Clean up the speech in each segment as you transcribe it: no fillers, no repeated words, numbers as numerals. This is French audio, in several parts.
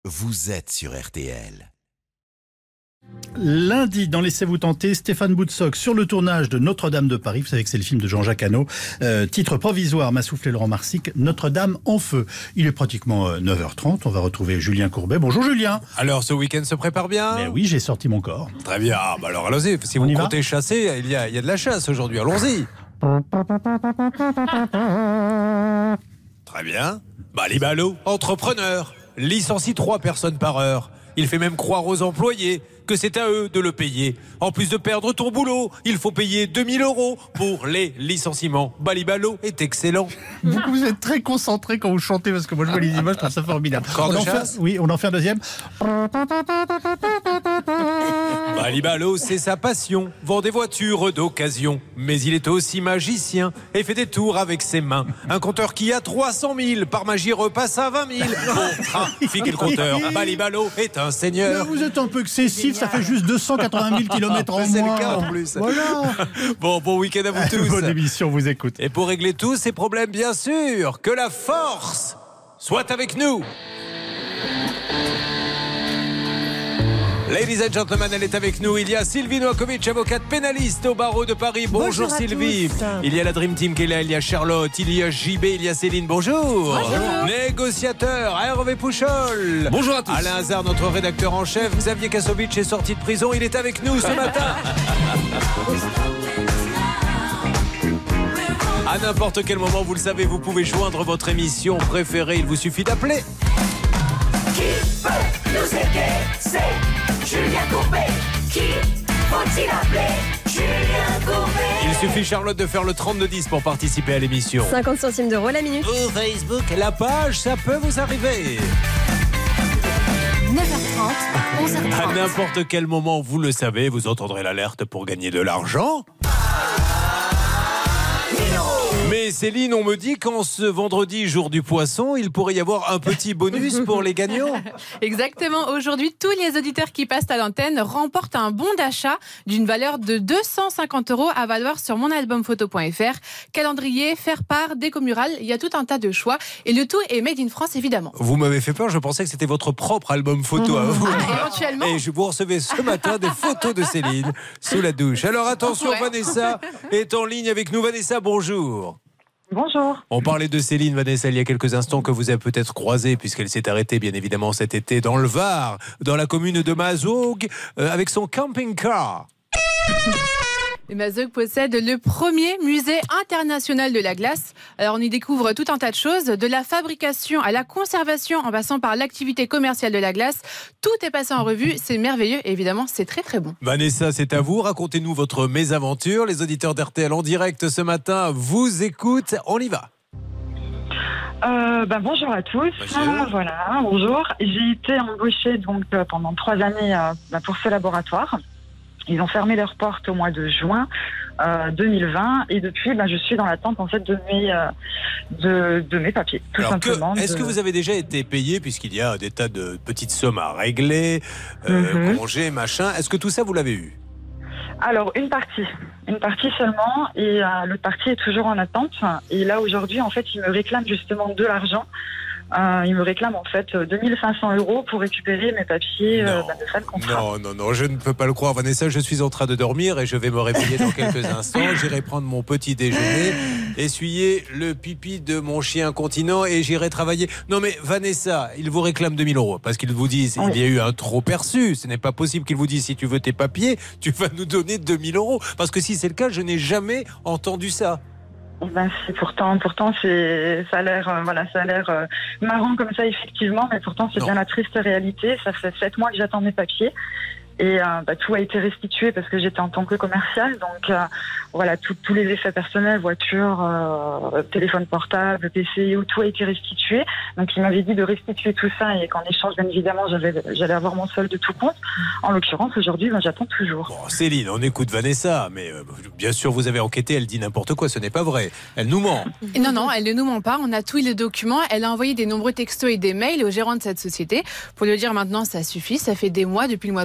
vous êtes sur RTL. Lundi, dans Laissez-vous tenter, Stéphane Boutsock sur le tournage de Notre-Dame de Paris. Vous savez que c'est le film de Jean-Jacques Hano. Titre provisoire, m'a soufflé Laurent Marsic, Notre-Dame en feu. Il est pratiquement 9h30. On va retrouver Julien Courbet. Bonjour Julien. Alors, ce week-end se prépare bien ? Mais oui, j'ai sorti mon corps. Très bien. Ah, bah alors allons-y. Si vous comptez chasser, il y a de la chasse aujourd'hui. Allons-y. Très bien. Balibalo, entrepreneur, licencie 3 personnes par heure. Il fait même croire aux employés que c'est à eux de le payer. En plus de perdre ton boulot, il faut payer 2000 € pour les licenciements. Balibalo est excellent. Vous êtes très concentré quand vous chantez, parce que moi je vois les images, je trouve ça formidable. On en fait un deuxième. Balibalo, c'est sa passion. Vend des voitures d'occasion. Mais il est aussi magicien et fait des tours avec ses mains. Un compteur qui a 300 000 par magie repasse à 20 000. Pour trafiquer le compteur, Balibalo est un seigneur. Mais vous êtes un peu excessif, ça fait juste 280 000 km en moins. C'est le cas en plus. Voilà. Bon week-end à vous tous. Bonne émission, vous écoute. Et pour régler tous ces problèmes, bien sûr, que la force soit avec nous. Ladies and gentlemen, elle est avec nous. Il y a Sylvie Noakovic, avocate pénaliste au barreau de Paris. Bonjour Sylvie. Il y a la Dream Team qui est là. Il y a Charlotte, il y a JB, il y a Céline. Bonjour. Négociateur, Hervé Pouchol. Bonjour à tous. Alain Hazard, notre rédacteur en chef. Xavier Kasovic est sorti de prison. Il est avec nous ce matin. À n'importe quel moment, vous le savez, vous pouvez joindre votre émission préférée. Il vous suffit d'appeler. Qui peut nous aider? C'est Julien Courbet. Qui faut-il appeler? Julien Courbet. Il suffit, Charlotte, de faire le 3210 pour participer à l'émission. 50 centimes d'euros la minute. Ou Facebook, la page, ça peut vous arriver. 9h30, 11h30. À n'importe quel moment, vous le savez, vous entendrez l'alerte pour gagner de l'argent. Mais Céline, on me dit qu'en ce vendredi, jour du poisson, il pourrait y avoir un petit bonus pour les gagnants. Exactement. Aujourd'hui, tous les auditeurs qui passent à l'antenne remportent un bon d'achat d'une valeur de 250 € à valoir sur monalbumphoto.fr. Calendrier, faire part, déco murale, il y a tout un tas de choix. Et le tout est made in France, évidemment. Vous m'avez fait peur, je pensais que c'était votre propre album photo à vous. Éventuellement. Et vous recevez ce matin des photos de Céline sous la douche. Alors attention, Vanessa est en ligne avec nous. Vanessa, bonjour. Bonjour. On parlait de Céline, Vanessa, il y a quelques instants, que vous avez peut-être croisée, puisqu'elle s'est arrêtée, bien évidemment, cet été dans le Var, dans la commune de Mazoug, avec son camping-car. Et Mazoug possède le premier musée international de la glace. Alors on y découvre tout un tas de choses, de la fabrication à la conservation, en passant par l'activité commerciale de la glace. Tout est passé en revue, c'est merveilleux et évidemment c'est très très bon. Vanessa, c'est à vous, racontez-nous votre mésaventure. Les auditeurs d'RTL en direct ce matin vous écoutent, on y va. Bonjour à tous. Bonjour. J'ai été embauchée donc pendant 3 années pour ce laboratoire. Ils ont fermé leurs portes au mois de juin 2020 et depuis, je suis dans l'attente en fait de mes papiers, tout simplement. Est-ce que vous avez déjà été payé, puisqu'il y a des tas de petites sommes à régler, congés, machin. Est-ce que tout ça vous l'avez eu? Alors une partie seulement, et l'autre partie est toujours en attente. Et là aujourd'hui, en fait, ils me réclament justement de l'argent. Il me réclame en fait 2500 € pour récupérer mes papiers de fin de contrat. Non, je ne peux pas le croire, Vanessa. Je suis en train de dormir et je vais me réveiller dans quelques instants. J'irai prendre mon petit déjeuner, essuyer le pipi de mon chien continent et j'irai travailler. Non mais Vanessa, il vous réclame 2000 € parce qu'ils vous disent il y a eu un trop perçu. Ce n'est pas possible qu'ils vous disent si tu veux tes papiers, tu vas nous donner 2000 €. Parce que si c'est le cas, je n'ai jamais entendu ça. Pourtant, ça a l'air marrant comme ça effectivement, mais pourtant c'est bien la triste réalité. Ça fait 7 mois que j'attends mes papiers. Et tout a été restitué parce que j'étais en tant que commerciale. Donc tous les effets personnels, voiture, téléphone portable, PC, tout a été restitué. Donc il m'avait dit de restituer tout ça et qu'en échange, bien évidemment, j'allais avoir mon solde de tout compte. En l'occurrence, aujourd'hui, j'attends toujours. Bon, Céline, on écoute Vanessa, mais bien sûr, vous avez enquêté, elle dit n'importe quoi, ce n'est pas vrai. Elle nous ment. Non, elle ne nous ment pas. On a tous les documents. Elle a envoyé des nombreux textos et des mails au gérant de cette société pour lui dire maintenant, ça suffit. Ça fait des mois, depuis le mois de juin 2020,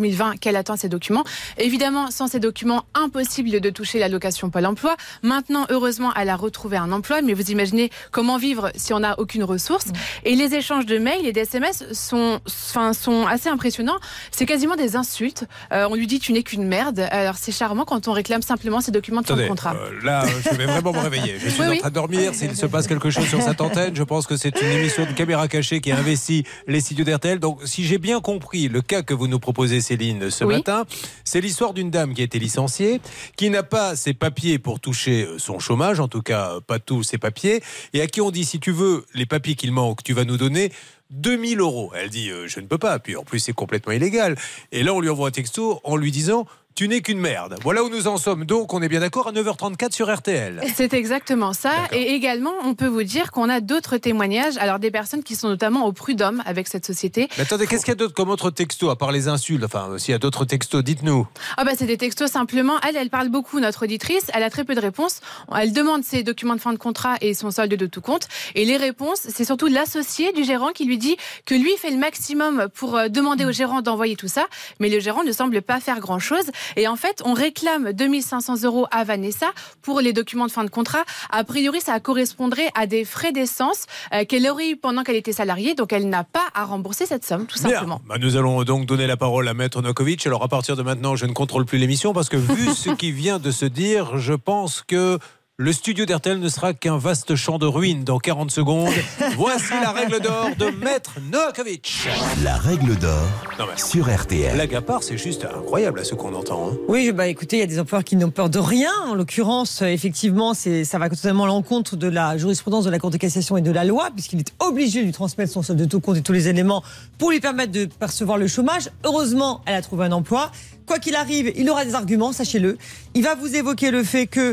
2020 qu'elle attend ces documents. Évidemment, sans ces documents, impossible de toucher l'allocation Pôle emploi. Maintenant, heureusement, elle a retrouvé un emploi, mais vous imaginez comment vivre si on n'a aucune ressource. Et les échanges de mails et d'SMS sont assez impressionnants. C'est quasiment des insultes. On lui dit « tu n'es qu'une merde ». Alors c'est charmant quand on réclame simplement ces documents de fin de contrat. Là, je vais vraiment me réveiller. Je suis en train de dormir. S'il se passe quelque chose sur cette antenne, je pense que c'est une émission de caméra cachée qui a investi les studios d'RTL. Donc, si j'ai bien compris le cas que vous nous proposez, Céline, ce matin, c'est l'histoire d'une dame qui a été licenciée, qui n'a pas ses papiers pour toucher son chômage, en tout cas pas tous ses papiers, et à qui on dit, si tu veux les papiers qu'il manque, tu vas nous donner 2000 €. Elle dit, je ne peux pas. Puis en plus, c'est complètement illégal. Et là, on lui envoie un texto en lui disant, tu n'es qu'une merde. Voilà où nous en sommes. Donc, on est bien d'accord, à 9h34 sur RTL. C'est exactement ça. Et également, on peut vous dire qu'on a d'autres témoignages. Alors, des personnes qui sont notamment au prud'homme avec cette société. Mais attendez, qu'est-ce qu'il y a d'autre comme autre texto, à part les insultes? Enfin, s'il y a d'autres textos, dites-nous. C'est des textos simplement. Elle parle beaucoup, notre auditrice. Elle a très peu de réponses. Elle demande ses documents de fin de contrat et son solde de tout compte. Et les réponses, c'est surtout l'associé du gérant qui lui dit que lui fait le maximum pour demander au gérant d'envoyer tout ça. Mais le gérant ne semble pas faire grand-chose. Et en fait, on réclame 2500 € à Vanessa pour les documents de fin de contrat. A priori, ça correspondrait à des frais d'essence qu'elle aurait eu pendant qu'elle était salariée. Donc, elle n'a pas à rembourser cette somme, tout simplement. Nous allons donc donner la parole à Maître Novakovic. Alors, à partir de maintenant, je ne contrôle plus l'émission parce que vu ce qui vient de se dire, je pense que le studio d'RTL ne sera qu'un vaste champ de ruines dans 40 secondes. Voici la règle d'or de Maître Novakovic. La règle d'or sur RTL. Blague à part, c'est juste incroyable à ce qu'on entend. Oui, écoutez, il y a des employeurs qui n'ont peur de rien. En l'occurrence, effectivement, ça va totalement à l'encontre de la jurisprudence de la Cour de cassation et de la loi, puisqu'il est obligé de lui transmettre son solde de tout compte et tous les éléments pour lui permettre de percevoir le chômage. Heureusement, elle a trouvé un emploi. Quoi qu'il arrive, il aura des arguments, sachez-le. Il va vous évoquer le fait que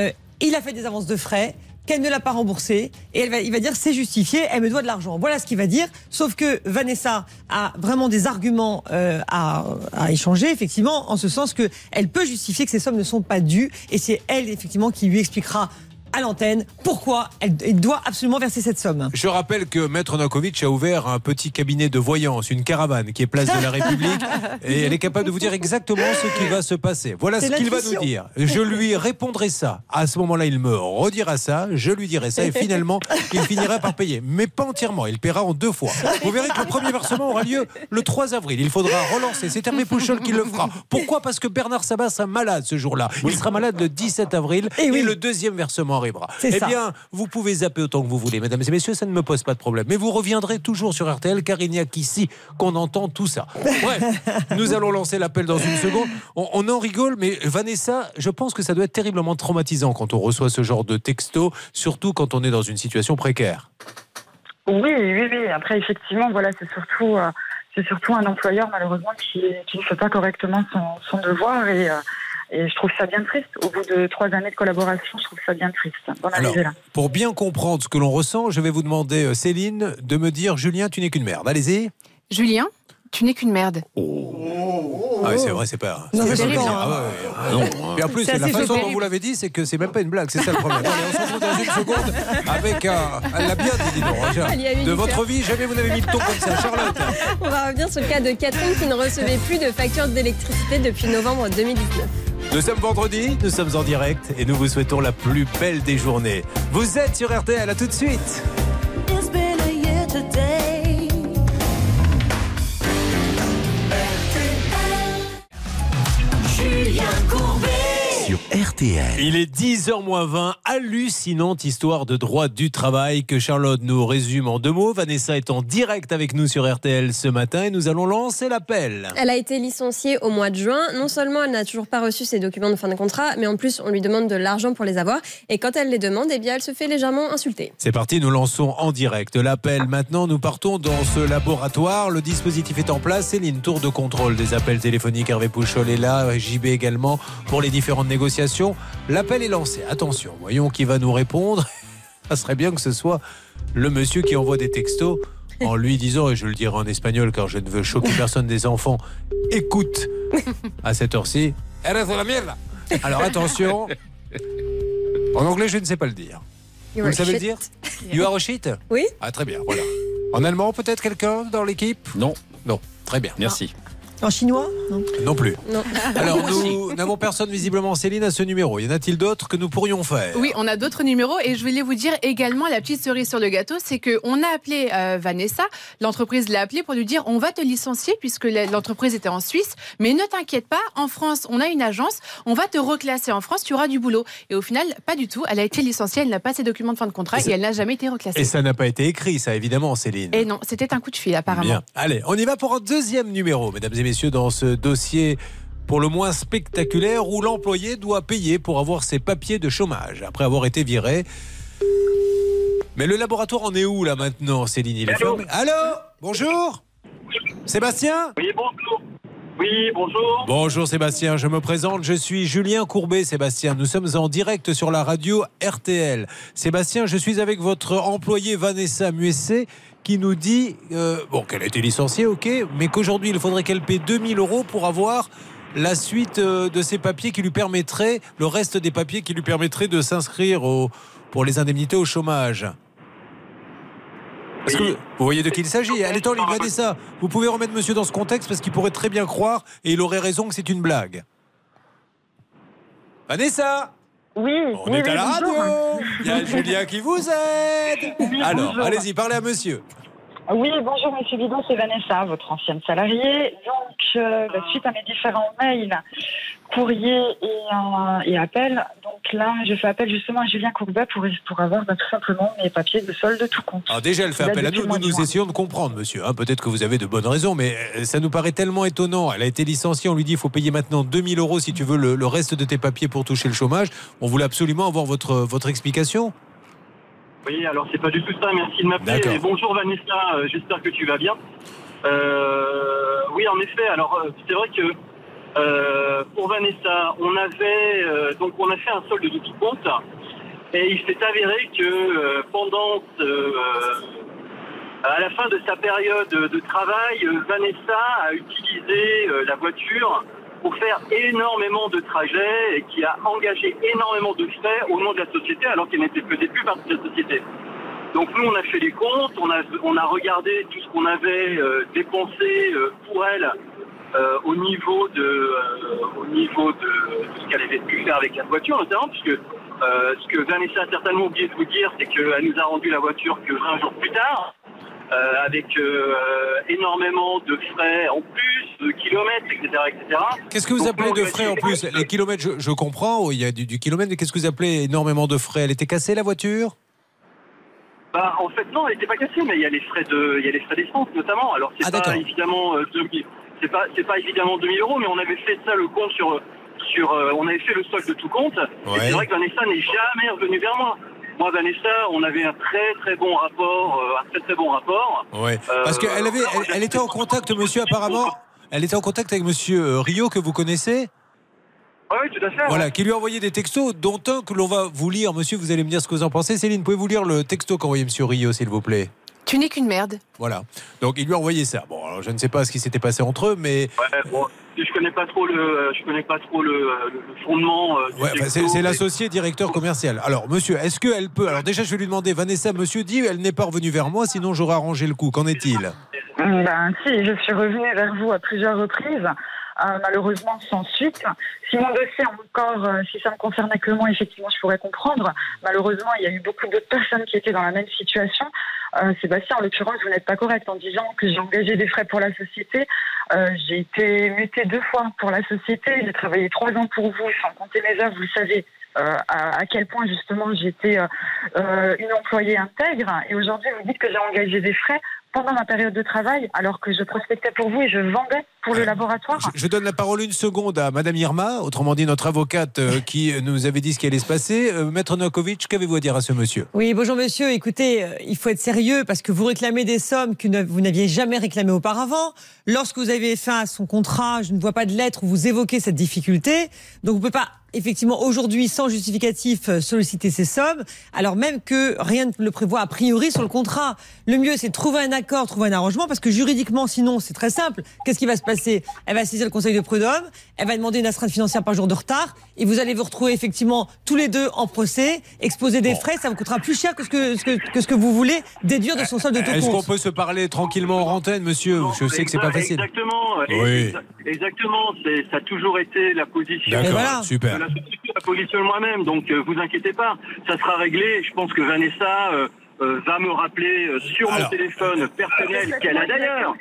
il a fait des avances de frais, qu'elle ne l'a pas remboursé, et il va dire c'est justifié, elle me doit de l'argent. Voilà ce qu'il va dire, sauf que Vanessa a vraiment des arguments à échanger, effectivement, en ce sens qu'elle peut justifier que ces sommes ne sont pas dues, et c'est elle, effectivement, qui lui expliquera à l'antenne pourquoi elle doit absolument verser cette somme. Je rappelle que Maître Novakovic a ouvert un petit cabinet de voyance, une caravane qui est place de la République et elle est capable de vous dire exactement ce qui va se passer. Voilà ce qu'il va nous dire. Je lui répondrai ça. À ce moment-là, il me redira ça, je lui dirai ça et finalement, il finira par payer. Mais pas entièrement, il paiera en 2 fois. Vous verrez que le premier versement aura lieu le 3 avril. Il faudra relancer. C'est Hervé Pouchol qui le fera. Pourquoi ? Parce que Bernard Sabat sera malade ce jour-là. Il sera malade le 17 avril et le deuxième versement arrivera. Bien, vous pouvez zapper autant que vous voulez, mesdames et messieurs, ça ne me pose pas de problème. Mais vous reviendrez toujours sur RTL, car il n'y a qu'ici qu'on entend tout ça. Bref, nous allons lancer l'appel dans une seconde. On en rigole, mais Vanessa, je pense que ça doit être terriblement traumatisant quand on reçoit ce genre de texto, surtout quand on est dans une situation précaire. Oui. Après, effectivement, c'est surtout un employeur, malheureusement, qui ne fait pas correctement son devoir et je trouve ça bien triste. Au bout de 3 années de collaboration, je trouve ça bien triste. Alors, pour bien comprendre ce que l'on ressent, je vais vous demander, Céline, de me dire, Julien, tu n'es qu'une merde. Allez-y. Julien, tu n'es qu'une merde. Ah oui, c'est vrai, c'est pas... Non, c'est terrible. Non. Et en plus, la façon dont vous l'avez dit, c'est que c'est même pas une blague, c'est ça le problème. Allez, on se retrouve dans une seconde avec elle l'a bien dit, non, de votre vie, jamais vous n'avez mis le ton comme ça. Charlotte. On va revenir sur le cas de Catherine qui ne recevait plus de facture d'électricité depuis novembre 2019. Nous sommes vendredi, nous sommes en direct et nous vous souhaitons la plus belle des journées. Vous êtes sur RTL, à tout de suite. Julien Courbet sur RTL. Il est 10h-20, hallucinante histoire de droit du travail que Charlotte nous résume en 2 mots. Vanessa est en direct avec nous sur RTL ce matin et nous allons lancer l'appel. Elle a été licenciée au mois de juin. Non seulement elle n'a toujours pas reçu ses documents de fin de contrat, mais en plus on lui demande de l'argent pour les avoir. Et quand elle les demande, elle se fait légèrement insulter. C'est parti, nous lançons en direct l'appel. Maintenant, nous partons dans ce laboratoire. Le dispositif est en place. Céline, tour de contrôle des appels téléphoniques. Hervé Pouchol est là, JB également pour les différentes négociations. L'appel est lancé. Attention, voyons qui va nous répondre. Ça serait bien que ce soit le monsieur qui envoie des textos en lui disant, et je le dirai en espagnol car je ne veux choquer personne des enfants, écoute à cette heure-ci. Eres de la mierda. Alors attention. En anglais, je ne sais pas le dire. Vous le savez le dire? You are a shit? Oui. Ah, très bien, voilà. En allemand, peut-être quelqu'un dans l'équipe? Non. Non, très bien. Merci. En chinois? Non plus. Non. Alors, nous n'avons personne visiblement, Céline, à ce numéro. Y en a-t-il d'autres que nous pourrions faire? Oui, on a d'autres numéros et je voulais vous dire également la petite cerise sur le gâteau, c'est qu'on a appelé Vanessa, l'entreprise l'a appelée pour lui dire on va te licencier puisque l'entreprise était en Suisse, mais ne t'inquiète pas, en France, on a une agence, on va te reclasser en France, tu auras du boulot. Et au final, pas du tout, elle a été licenciée, elle n'a pas ses documents de fin de contrat et elle n'a jamais été reclassée. Et ça n'a pas été écrit, ça, évidemment, Céline. Et non, c'était un coup de fil, apparemment. Bien. Allez, on y va pour un deuxième numéro, mesdames et messieurs, dans ce dossier pour le moins spectaculaire où l'employé doit payer pour avoir ses papiers de chômage après avoir été viré. Mais le laboratoire en est où là maintenant, Céline? Il est fermé. Allô? Bonjour? Sébastien? Oui, bonjour. Oui, bonjour. Bonjour Sébastien, je me présente, je suis Julien Courbet. Sébastien, nous sommes en direct sur la radio RTL. Sébastien, je suis avec votre employée Vanessa Muessé qui nous dit qu'elle a été licenciée, ok, mais qu'aujourd'hui il faudrait qu'elle paie 2000 € pour avoir la suite de ses papiers qui lui permettraient, le reste des papiers qui lui permettraient de s'inscrire pour les indemnités au chômage. Est-ce que vous voyez de qui il s'agit? Elle est en ligne, Vanessa. Vous pouvez remettre monsieur dans ce contexte parce qu'il pourrait très bien croire et il aurait raison que c'est une blague. Vanessa? Oui, on est à la radio. Il y a Julien qui vous aide. Oui, alors, bonjour. allez-y, parlez à monsieur. Oui, bonjour Monsieur Bidon, c'est Vanessa, votre ancienne salariée. Donc, suite à mes différents mails, courriers et appels, donc là, je fais appel justement à Julien Courbet pour avoir tout simplement mes papiers de solde de tout compte. Alors déjà, elle fait appel à nous. Nous essayons de comprendre, monsieur. Peut-être que vous avez de bonnes raisons, mais ça nous paraît tellement étonnant. Elle a été licenciée, on lui dit il faut payer maintenant 2000 € si tu veux le reste de tes papiers pour toucher le chômage. On voulait absolument avoir votre explication. Oui, alors c'est pas du tout ça, merci de m'appeler. Et bonjour Vanessa, j'espère que tu vas bien. Oui, en effet, alors c'est vrai que pour Vanessa, on a fait un solde de tout compte et il s'est avéré que à la fin de sa période de travail, Vanessa a utilisé la voiture pour faire énormément de trajets et qui a engagé énormément de frais au nom de la société alors qu'elle n'était peut-être plus partie de la société. Donc nous on a fait les comptes, on a regardé tout ce qu'on avait dépensé pour elle au niveau de ce qu'elle avait pu faire avec la voiture notamment, puisque ce que Vanessa a certainement oublié de vous dire, c'est qu'elle nous a rendu la voiture que 20 jours plus tard. Avec énormément de frais en plus, de kilomètres, etc. Qu'est-ce que vous appelez de frais en plus? Les kilomètres, je comprends, il y a du kilomètre, mais qu'est-ce que vous appelez énormément de frais? Elle était cassée la voiture? En fait non, elle n'était pas cassée, mais il y a les frais d'essence notamment. Alors c'est pas évidemment c'est pas évidemment 2000 €, mais on avait fait ça le compte on avait fait le solde de tout compte. Ouais. Et c'est vrai que Vanessa n'est jamais revenue vers moi. Moi, Vanessa, on avait un très très bon rapport, Oui, parce qu'elle était en contact, monsieur, apparemment. Elle était en contact avec monsieur Rio, que vous connaissez. Oui, tout à fait. Voilà, qui lui a envoyé des textos, dont un que l'on va vous lire. Monsieur, vous allez me dire ce que vous en pensez. Céline, pouvez-vous lire le texto qu'a envoyé monsieur Rio, s'il vous plaît? Tu n'es qu'une merde. Voilà. Donc il lui a envoyé ça. Bon, alors je ne sais pas ce qui s'était passé entre eux, mais je connais pas trop le fondement. C'est l'associé directeur commercial. Alors monsieur, est-ce qu'elle peut? Alors déjà, je vais lui demander. Vanessa, monsieur dit, elle n'est pas revenue vers moi, sinon j'aurais arrangé le coup. Qu'en est-il? Si, je suis revenue vers vous à plusieurs reprises. Malheureusement sans suite. Si mon dossier si ça me concernait que moi, effectivement, je pourrais comprendre. Malheureusement, il y a eu beaucoup d'autres personnes qui étaient dans la même situation. Sébastien, en l'occurrence, vous n'êtes pas correct en disant que j'ai engagé des frais pour la société. J'ai été mutée 2 fois pour la société. J'ai travaillé 3 ans pour vous, sans compter mes heures, vous le savez. À quel point justement j'étais une employée intègre, et aujourd'hui vous dites que j'ai engagé des frais pendant ma période de travail alors que je prospectais pour vous et je vendais pour le laboratoire. Je donne la parole une seconde à Madame Irma, autrement dit notre avocate qui nous avait dit ce qui allait se passer. Maître Novakovic, qu'avez-vous à dire à ce monsieur? Oui, bonjour monsieur, écoutez, il faut être sérieux parce que vous réclamez des sommes que vous n'aviez jamais réclamées auparavant. Lorsque vous avez fait à son contrat, je ne vois pas de lettre où vous évoquez cette difficulté, donc vous ne pouvez pas effectivement, aujourd'hui, sans justificatif, solliciter ces sommes, alors même que rien ne le prévoit a priori sur le contrat. Le mieux, c'est de trouver un accord, trouver un arrangement, parce que juridiquement, sinon, c'est très simple. Qu'est-ce qui va se passer? Elle va saisir le conseil de prud'homme, elle va demander une astreinte financière par jour de retard, et vous allez vous retrouver effectivement tous les deux en procès, exposer des frais, ça vous coûtera plus cher que ce que vous voulez déduire de son solde de tout compte. Est-ce qu'on peut se parler tranquillement en antenne, monsieur? Je sais que c'est pas facile. Exactement. Oui. Exactement. Ça a toujours été la position. D'accord, voilà. super. La position de moi-même. Donc, vous inquiétez pas. Ça sera réglé. Je pense que Vanessa va me rappeler sur mon téléphone personnel qu'elle a d'ailleurs.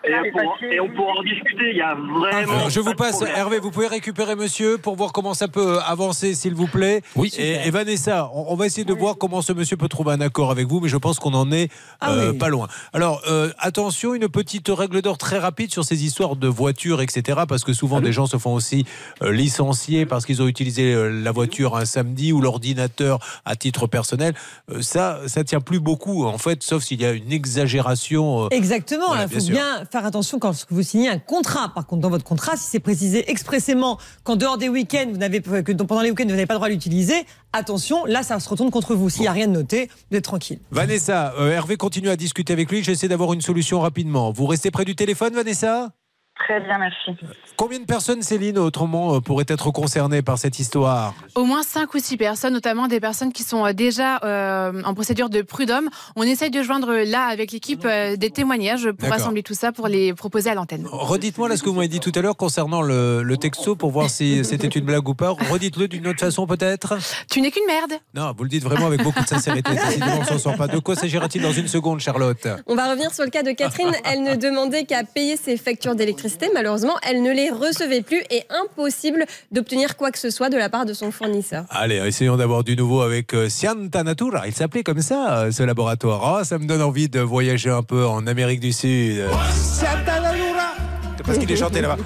Et on pourra en discuter. Il y a vraiment. Alors, je vous passe, Hervé, vous pouvez récupérer monsieur pour voir comment ça peut avancer, s'il vous plaît. Oui. Et Vanessa, on va essayer de voir comment ce monsieur peut trouver un accord avec vous, mais je pense qu'on en est pas loin. Alors, attention, une petite règle d'or très rapide sur ces histoires de voitures, etc. Parce que souvent, des gens se font aussi licencier parce qu'ils ont utilisé la voiture un samedi ou l'ordinateur à titre personnel. Ça tient plus beaucoup, en fait, sauf s'il y a une exagération. Exactement, voilà, il faut bien faire attention quand vous signez un contrat. Par contre, dans votre contrat, si c'est précisé expressément qu'en dehors des week-ends, pendant les week-ends, vous n'avez pas le droit de l'utiliser, attention, là, ça se retourne contre vous. S'il n'y a rien de noté, vous êtes tranquille. Vanessa, Hervé continue à discuter avec lui. J'essaie d'avoir une solution rapidement. Vous restez près du téléphone, Vanessa ? Très bien, merci. Combien de personnes, Céline, autrement, pourraient être concernées par cette histoire? Au moins 5 ou 6 personnes, notamment des personnes qui sont déjà en procédure de prud'homme. On essaye de joindre là, avec l'équipe, des témoignages pour rassembler tout ça, pour les proposer à l'antenne. Redites-moi là ce que vous m'avez dit tout à l'heure concernant le texto, pour voir si c'était une blague ou pas. Redites-le d'une autre façon, peut-être. Tu n'es qu'une merde. Non, vous le dites vraiment avec beaucoup de sincérité. Décidément, on ne s'en sort pas. De quoi s'agira-t-il dans une seconde, Charlotte? On va revenir sur le cas de Catherine. Elle ne demandait qu'à payer ses factures d'électricité. Malheureusement, elle ne les recevait plus et impossible d'obtenir quoi que ce soit de la part de son fournisseur. Allez, essayons d'avoir du nouveau avec Scienta Natura. Il s'appelait comme ça, ce laboratoire. Oh, ça me donne envie de voyager un peu en Amérique du Sud. Scienta Natura. C'est parce qu'il est chanté là-bas.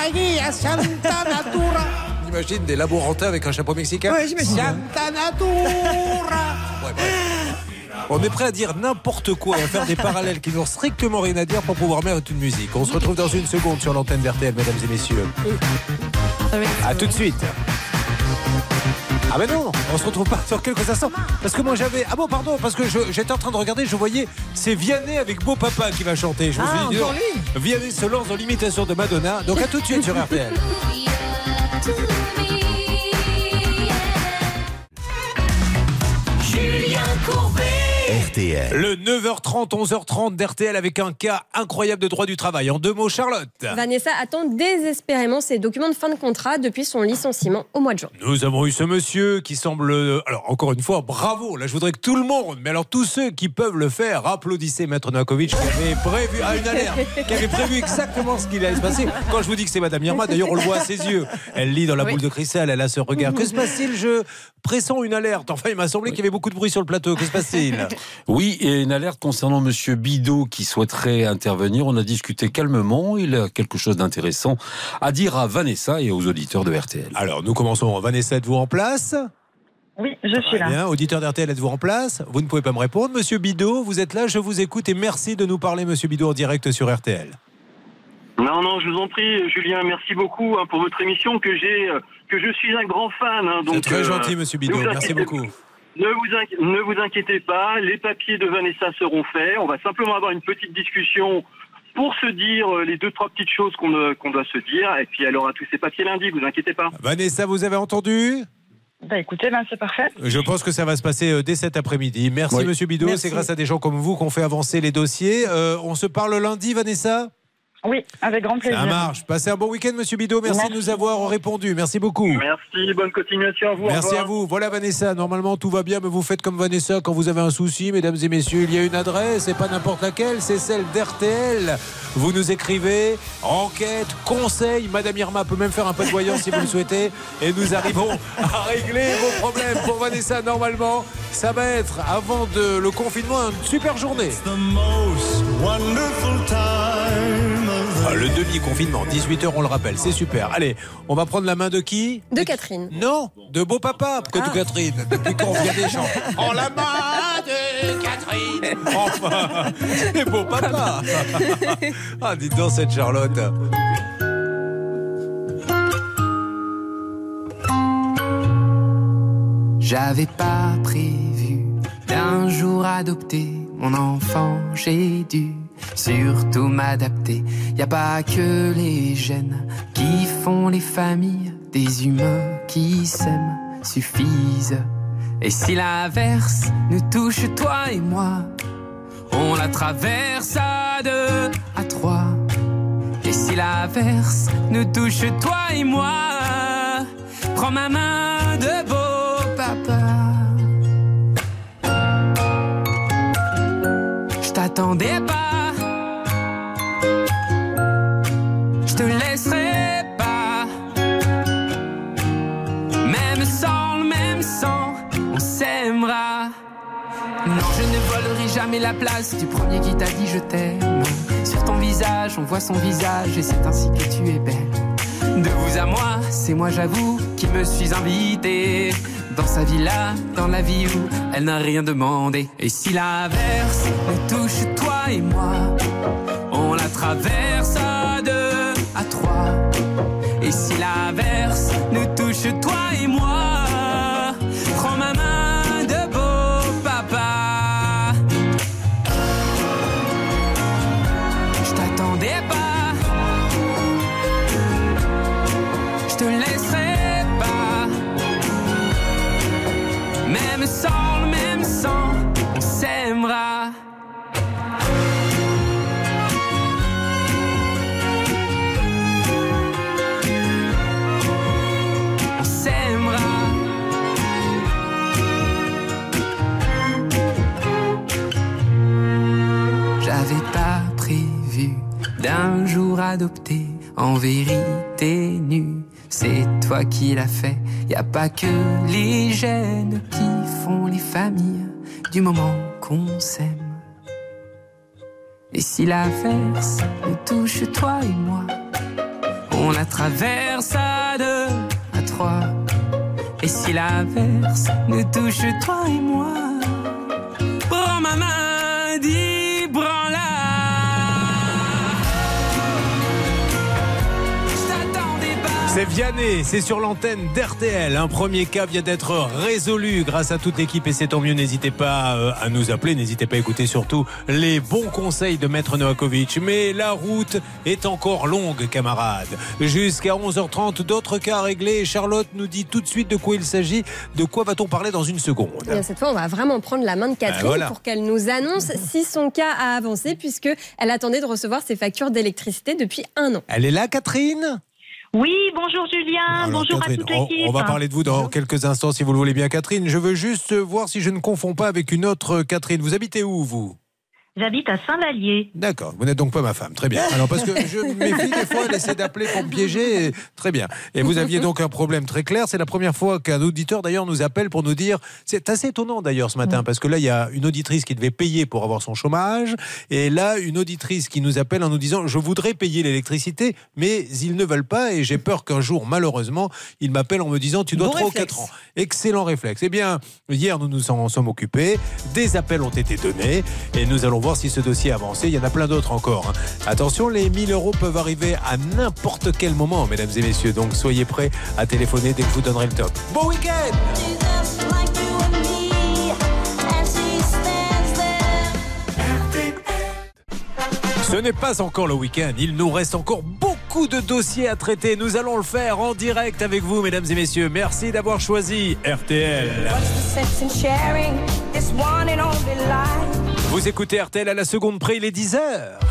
Scienta Natura. J'imagine des laborantins avec un chapeau mexicain. Ouais, j'imagine. Scienta Natura. Ouais, bref. On est prêt à dire n'importe quoi, à faire des parallèles qui n'ont strictement rien à dire pour pouvoir mettre une musique. On se retrouve dans une seconde sur l'antenne d'RTL, mesdames et messieurs. A tout de suite. Ah ben non, on se retrouve pas sur quelques instants. Parce que moi j'avais... Ah bon, pardon, parce que j'étais en train de regarder, je voyais, c'est Vianney avec Beau Papa qui va chanter. Je me suis dit, encore lui. Vianney se lance dans l'imitation de Madonna. Donc à tout de suite sur RTL. Julien Courbet. RTL. Le 9h30, 11h30 d'RTL avec un cas incroyable de droit du travail. En 2 mots, Charlotte. Vanessa attend désespérément ses documents de fin de contrat depuis son licenciement au mois de juin. Nous avons eu ce monsieur qui semble... Alors, encore une fois, bravo. Là, je voudrais que tout le monde, mais alors tous ceux qui peuvent le faire, applaudissez Maître Novakovic qui avait prévu une alerte, qui avait prévu exactement ce qu'il allait se passer. Quand je vous dis que c'est Madame Irma, d'ailleurs, on le voit à ses yeux. Elle lit dans la boule de cristal, elle a ce regard. Que se passe-t-il? Je pressens une alerte. Enfin, il m'a semblé qu'il y avait beaucoup de bruit sur le plateau. Que se passe-t-il? Oui, et une alerte concernant Monsieur Bidot qui souhaiterait intervenir. On a discuté calmement. Il a quelque chose d'intéressant à dire à Vanessa et aux auditeurs de RTL. Alors, nous commençons. Vanessa, êtes-vous en place? Oui, je suis là. Bien, auditeur d'RTL, êtes-vous en place? Vous ne pouvez pas me répondre. Monsieur Bidot, vous êtes là, je vous écoute et merci de nous parler, Monsieur Bidot, en direct sur RTL. Non, je vous en prie, Julien, merci beaucoup pour votre émission que je suis un grand fan. Donc, c'est très gentil, Monsieur Bidot, merci beaucoup. Ne vous inquiétez pas, les papiers de Vanessa seront faits. On va simplement avoir une petite discussion pour se dire les 2-3 petites choses qu'on doit se dire. Et puis elle aura tous ses papiers lundi, vous inquiétez pas. Vanessa, vous avez entendu? Écoutez, c'est parfait. Je pense que ça va se passer dès cet après-midi. Merci, Monsieur Bidot. C'est grâce à des gens comme vous qu'on fait avancer les dossiers. On se parle lundi, Vanessa? Oui, avec grand plaisir. Ça marche. Passez un bon week-end, Monsieur Bidot. Merci de nous avoir répondu. Merci beaucoup. Merci, bonne continuation à vous. Merci à vous. Voilà, Vanessa. Normalement, tout va bien, mais vous faites comme Vanessa quand vous avez un souci, mesdames et messieurs. Il y a une adresse, et pas n'importe laquelle, c'est celle d'RTL. Vous nous écrivez, enquête, conseil. Madame Irma peut même faire un peu de voyance si vous le souhaitez. Et nous arrivons à régler vos problèmes. Pour Vanessa, normalement, ça va être, avant le confinement, une super journée. Le demi-confinement, 18h, on le rappelle, c'est super. Allez, on va prendre la main de qui? De Catherine. Non, de Beau Papa. Pourquoi de Catherine? Depuis quand on vient des gens? Oh, la main de Catherine. Enfin, c'est Beau Papa. Ah, dites donc cette Charlotte. J'avais pas prévu d'un jour adopter mon enfant, j'ai dû surtout m'adapter. Y a pas que les gènes qui font les familles, des humains qui s'aiment suffisent. Et si l'averse nous touche toi et moi, on la traverse à 2, à 3. Et si l'averse nous touche toi et moi, prends ma main de beau papa. Je t'attendais pas, je te laisserai pas. Même sans le même sang, on s'aimera. Non, je ne volerai jamais la place du premier qui t'a dit je t'aime. Sur ton visage, on voit son visage et c'est ainsi que tu es belle. De vous à moi, c'est moi j'avoue qui me suis invité dans sa villa, dans la vie où elle n'a rien demandé. Et si l'averse nous touche toi et moi, on la traverse à 2, à 3. Et si l'averse nous touche toi et moi, prends ma main de beau papa. Je t'attendais pas, je te laisserai pas. Même sans le même sang, on s'aimera. On s'aimera. J'avais pas prévu d'un jour adopter en vérité nue. C'est toi qui l'as fait. Y a pas que les gènes qui font les familles du moment qu'on s'aime. Et si l'averse nous touche toi et moi, on la traverse à 2, à 3. Et si l'averse nous touche toi et moi, prends ma main, dis prends-la. C'est Vianney, c'est sur l'antenne d'RTL. Un premier cas vient d'être résolu grâce à toute l'équipe et c'est tant mieux. N'hésitez pas à nous appeler, n'hésitez pas à écouter surtout les bons conseils de Maître Novakovic. Mais la route est encore longue, camarades. Jusqu'à 11h30, d'autres cas réglés. Charlotte nous dit tout de suite de quoi il s'agit. De quoi va-t-on parler dans une seconde ? Et cette fois, on va vraiment prendre la main de Catherine pour qu'elle nous annonce si son cas a avancé puisqu'elle attendait de recevoir ses factures d'électricité depuis 1 an. Elle est là, Catherine ? Oui, bonjour Julien, alors, bonjour Catherine, à toute l'équipe. On va parler de vous dans quelques instants si vous le voulez bien, Catherine. Je veux juste voir si je ne confonds pas avec une autre Catherine. Vous habitez où, vous ? J'habite à Saint-Vallier. D'accord, vous n'êtes donc pas ma femme, très bien. Alors parce que je me méfie des fois, elle essaie d'appeler pour me piéger, et... très bien. Et vous aviez donc un problème très clair, c'est la première fois qu'un auditeur d'ailleurs nous appelle pour nous dire, c'est assez étonnant d'ailleurs ce matin, parce que là il y a une auditrice qui devait payer pour avoir son chômage, et là une auditrice qui nous appelle en nous disant, je voudrais payer l'électricité, mais ils ne veulent pas, et j'ai peur qu'un jour, malheureusement, ils m'appellent en me disant, tu dois 3 ou 4 ans. Excellent réflexe. Eh bien, hier nous nous en sommes occupés, des appels ont été donnés, et nous allons voir si ce dossier avance. Il y en a plein d'autres encore. Attention, les 1000 € peuvent arriver à n'importe quel moment, mesdames et messieurs. Donc soyez prêts à téléphoner dès que vous donnerez le top. Bon week-end! Ce n'est pas encore le week-end. Il nous reste encore beaucoup de dossiers à traiter. Nous allons le faire en direct avec vous, mesdames et messieurs. Merci d'avoir choisi RTL. Vous écoutez RTL à la seconde près, il est 10h.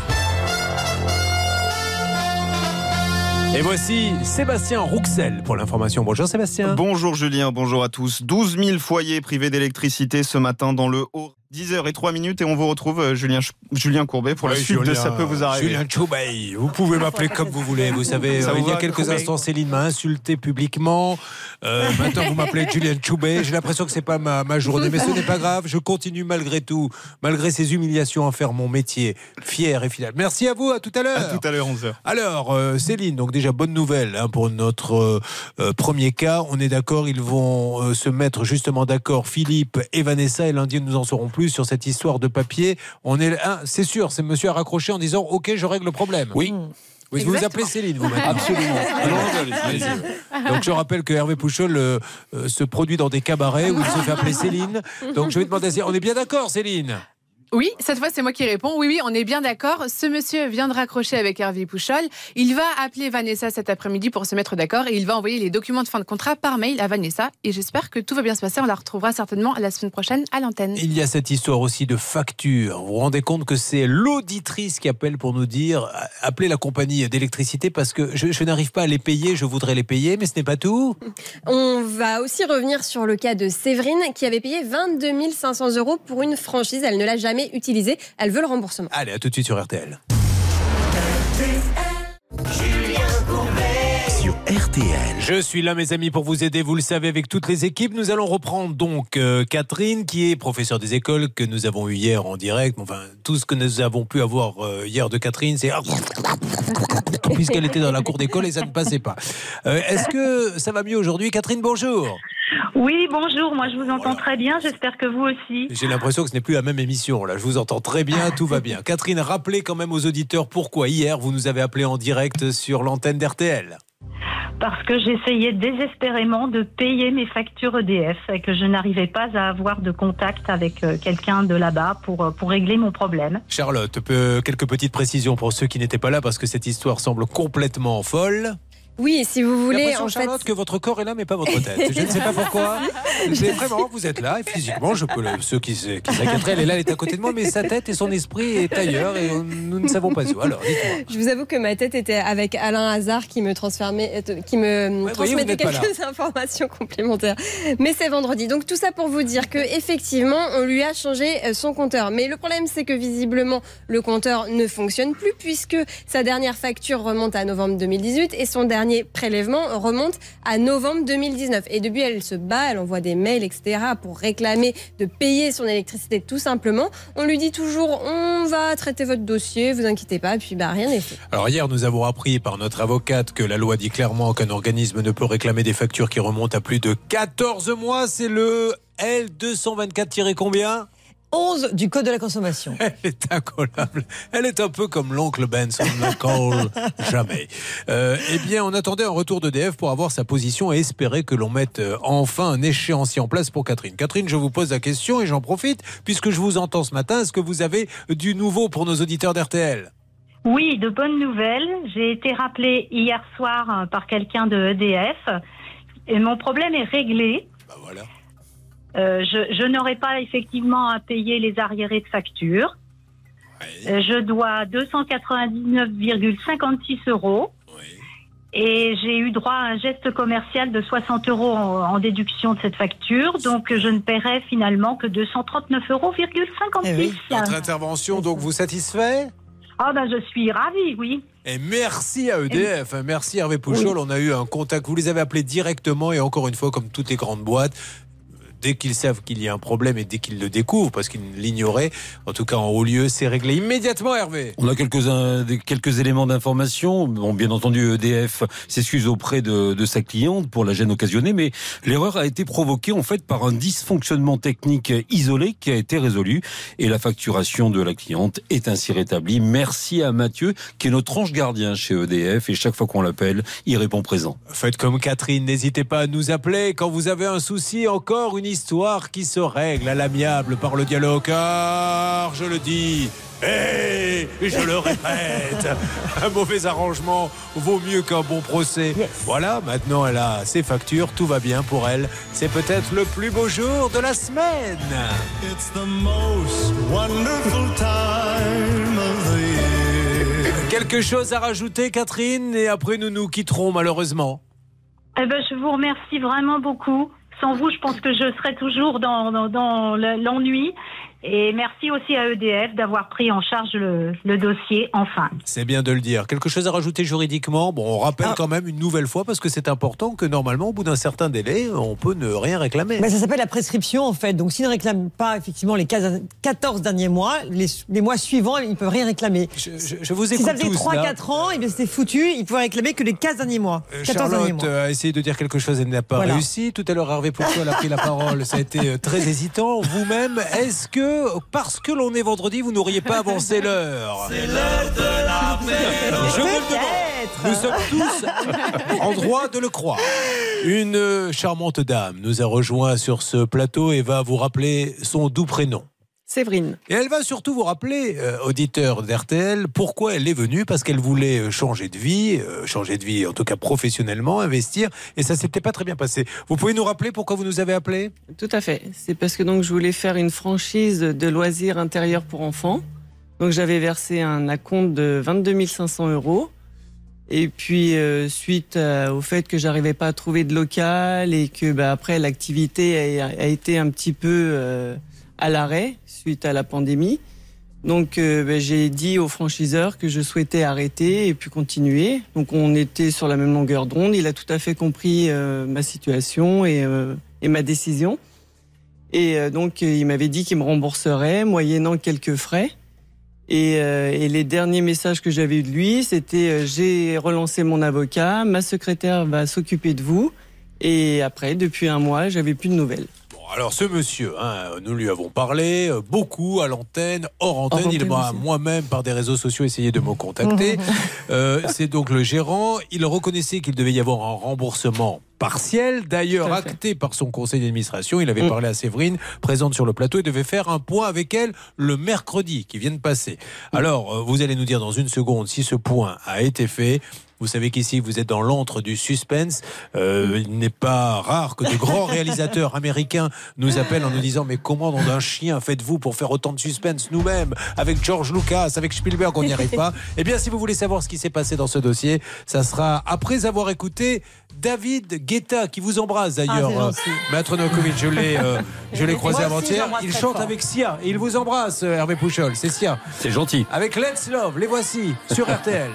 Et voici Sébastien Rouxel pour l'information. Bonjour Sébastien. Bonjour Julien, bonjour à tous. 12 000 foyers privés d'électricité ce matin dans le Haut. 10h03 et on vous retrouve Julien Courbet pour la suite de Ça peut vous arriver. Julien Courbet, vous pouvez m'appeler comme vous voulez. Vous savez, il y a quelques instants, Céline m'a insulté publiquement. Maintenant, vous m'appelez Julien Courbet. J'ai l'impression que c'est pas ma journée, mais ce n'est pas grave. Je continue malgré tout, malgré ces humiliations, à faire mon métier fier et fidèle. Merci à vous. À tout à l'heure. À tout à l'heure, 11h. Alors, Céline, donc déjà bonne nouvelle pour notre premier cas. On est d'accord, ils vont se mettre justement d'accord, Philippe et Vanessa, et lundi nous en saurons plus sur cette histoire de papier. C'est sûr, c'est monsieur a raccroché en disant ok, je règle le problème. Oui. Oui, vous vous appelez Céline, vous maintenant. Absolument. Donc je rappelle que Hervé Pouchol se produit dans des cabarets où il se fait appeler Céline. Donc je vais demander à Céline, on est bien d'accord Céline ? Oui, cette fois, c'est moi qui réponds. Oui, on est bien d'accord. Ce monsieur vient de raccrocher avec Hervé Pouchol. Il va appeler Vanessa cet après-midi pour se mettre d'accord et il va envoyer les documents de fin de contrat par mail à Vanessa. Et j'espère que tout va bien se passer. On la retrouvera certainement la semaine prochaine à l'antenne. Il y a cette histoire aussi de facture. Vous vous rendez compte que c'est l'auditrice qui appelle pour nous dire appelez la compagnie d'électricité parce que je n'arrive pas à les payer, je voudrais les payer, mais ce n'est pas tout. On va aussi revenir sur le cas de Séverine qui avait payé 22 500 € pour une franchise. Elle ne l'a jamais utilisé, elle veut le remboursement. Allez, à tout de suite sur RTL. Sur RTL. Je suis là, mes amis, pour vous aider, vous le savez, avec toutes les équipes. Nous allons reprendre donc Catherine, qui est professeure des écoles, que nous avons eu hier en direct. Enfin, tout ce que nous avons pu avoir hier de Catherine, c'est puisqu'elle était dans la cour d'école et ça ne passait pas. Est-ce que ça va mieux aujourd'hui, Catherine? Bonjour. Oui, bonjour, moi je vous entends très bien, j'espère que vous aussi. J'ai l'impression que ce n'est plus la même émission, là. Je vous entends très bien, tout va bien. Catherine, rappelez quand même aux auditeurs pourquoi hier vous nous avez appelé en direct sur l'antenne d'RTL. Parce que j'essayais désespérément de payer mes factures EDF et que je n'arrivais pas à avoir de contact avec quelqu'un de là-bas pour régler mon problème. Charlotte, quelques petites précisions pour ceux qui n'étaient pas là parce que cette histoire semble complètement folle. Oui, si vous voulez, en fait... Charlotte, que votre corps est là, mais pas votre tête. Je ne sais pas pourquoi. Mais vraiment, vous êtes là, et physiquement, je peux ceux qui s'inquiéteraient, elle est là, elle est à côté de moi, mais sa tête et son esprit est ailleurs, et nous ne savons pas où. Alors, dites-moi. Je vous avoue que ma tête était avec Alain Hazard qui me transmettait quelques informations complémentaires. Mais c'est vendredi. Donc tout ça pour vous dire que effectivement, on lui a changé son compteur. Mais le problème, c'est que visiblement, le compteur ne fonctionne plus puisque sa dernière facture remonte à novembre 2018 et son dernier prélèvement remonte à novembre 2019. Et depuis, elle se bat, elle envoie des mails, etc. pour réclamer de payer son électricité tout simplement. On lui dit toujours, on va traiter votre dossier, vous inquiétez pas, et puis rien n'est fait. Alors hier, nous avons appris par notre avocate que la loi dit clairement qu'un organisme ne peut réclamer des factures qui remontent à plus de 14 mois. C'est le L224-combien ? 11 du Code de la consommation. Elle est incollable. Elle est un peu comme l'oncle Benson, ne colle jamais. Eh bien, on attendait un retour d'EDF pour avoir sa position et espérer que l'on mette enfin un échéancier en place pour Catherine. Catherine, je vous pose la question et j'en profite, puisque je vous entends ce matin. Est-ce que vous avez du nouveau pour nos auditeurs d'RTL ? Oui, de bonnes nouvelles. J'ai été rappelée hier soir par quelqu'un de EDF et mon problème est réglé. Ben voilà. Je n'aurai pas effectivement à payer les arriérés de facture. Oui. Je dois 299,56 €. Oui. Et j'ai eu droit à un geste commercial de 60 € en déduction de cette facture. Donc je ne paierai finalement que 239,56 €. Oui. Votre intervention, donc, vous satisfait ? Ah ben je suis ravie, oui. Et merci à EDF, merci Hervé Pouchol. Oui. On a eu un contact, vous les avez appelés directement et encore une fois, comme toutes les grandes boîtes, dès qu'ils savent qu'il y a un problème et dès qu'ils le découvrent, parce qu'ils l'ignoraient, en tout cas en haut lieu, c'est réglé immédiatement, Hervé. On a quelques éléments d'information. Bon, bien entendu, EDF s'excuse auprès de sa cliente pour la gêne occasionnée, mais l'erreur a été provoquée en fait par un dysfonctionnement technique isolé qui a été résolu et la facturation de la cliente est ainsi rétablie. Merci à Mathieu, qui est notre ange gardien chez EDF et chaque fois qu'on l'appelle, il répond présent. Faites comme Catherine, n'hésitez pas à nous appeler quand vous avez un souci, encore une histoire qui se règle à l'amiable par le dialogue, car je le dis et je le répète, un mauvais arrangement vaut mieux qu'un bon procès. Yes. Voilà, maintenant elle a ses factures, tout va bien pour elle. C'est peut-être le plus beau jour de la semaine. It's the most wonderful time of the year. Quelque chose à rajouter, Catherine, et après nous nous quitterons malheureusement. Eh ben, je vous remercie vraiment beaucoup. Sans vous, je pense que je serais toujours dans l'ennui. Et merci aussi à EDF d'avoir pris en charge le dossier, enfin. C'est bien de le dire. Quelque chose à rajouter juridiquement ? Bon, on rappelle quand même une nouvelle fois, parce que c'est important, que normalement, au bout d'un certain délai, on peut ne rien réclamer. Mais ça s'appelle la prescription, en fait. Donc, s'ils ne réclament pas, effectivement, les 14 derniers mois, les mois suivants, ils ne peuvent rien réclamer. Je vous écoute. Si ça faisait 3-4 ans, et bien c'était foutu, ils pouvaient réclamer que les 15 derniers mois. Charlotte a essayé de dire quelque chose, elle n'a pas réussi. Tout à l'heure, Hervé Pouchol a pris la parole. Ça a été très hésitant. Vous-même, est-ce que parce que l'on est vendredi, vous n'auriez pas avancé l'heure ? C'est l'heure de la paix. Je vous le demande. peut-être. Nous sommes tous en droit de le croire. Une charmante dame nous a rejoint sur ce plateau et va vous rappeler son doux prénom. Séverine. Et elle va surtout vous rappeler, auditeur d'RTL, pourquoi elle est venue, parce qu'elle voulait changer de vie en tout cas professionnellement, investir, et ça s'était pas très bien passé. Vous pouvez nous rappeler pourquoi vous nous avez appelé ? Tout à fait. C'est parce que donc je voulais faire une franchise de loisirs intérieurs pour enfants. Donc j'avais versé un acompte de 22 500 €. Et puis suite au fait que j'arrivais pas à trouver de local et que après l'activité a été un petit peu à l'arrêt suite à la pandémie. Donc j'ai dit au franchiseur que je souhaitais arrêter et puis continuer. Donc on était sur la même longueur d'onde. Il a tout à fait compris ma situation et ma décision. Et donc il m'avait dit qu'il me rembourserait moyennant quelques frais. Et les derniers messages que j'avais eu de lui, c'était j'ai relancé mon avocat, ma secrétaire va s'occuper de vous. Et après, depuis un mois, j'avais plus de nouvelles. Alors ce monsieur, nous lui avons parlé beaucoup à l'antenne, hors antenne. Il m'a moi-même par des réseaux sociaux essayé de me contacter. C'est donc le gérant. Il reconnaissait qu'il devait y avoir un remboursement partiel, d'ailleurs acté par son conseil d'administration. Il avait parlé à Séverine, présente sur le plateau, et devait faire un point avec elle le mercredi qui vient de passer. Alors, vous allez nous dire dans une seconde si ce point a été fait. Vous savez qu'ici, vous êtes dans l'antre du suspense. Il n'est pas rare que de grands réalisateurs américains nous appellent en nous disant « Mais comment, nom d'un chien, faites-vous pour faire autant de suspense nous-mêmes ? Avec George Lucas, avec Spielberg, on n'y arrive pas. » Eh bien, si vous voulez savoir ce qui s'est passé dans ce dossier, ça sera après avoir écouté David Guetta, qui vous embrasse d'ailleurs. Maître Novakovic, je l'ai croisé avant-hier. Il chante avec Sia et il vous embrasse, Hervé Pouchol. C'est Sia. C'est gentil. Avec Let's Love, les voici sur RTL.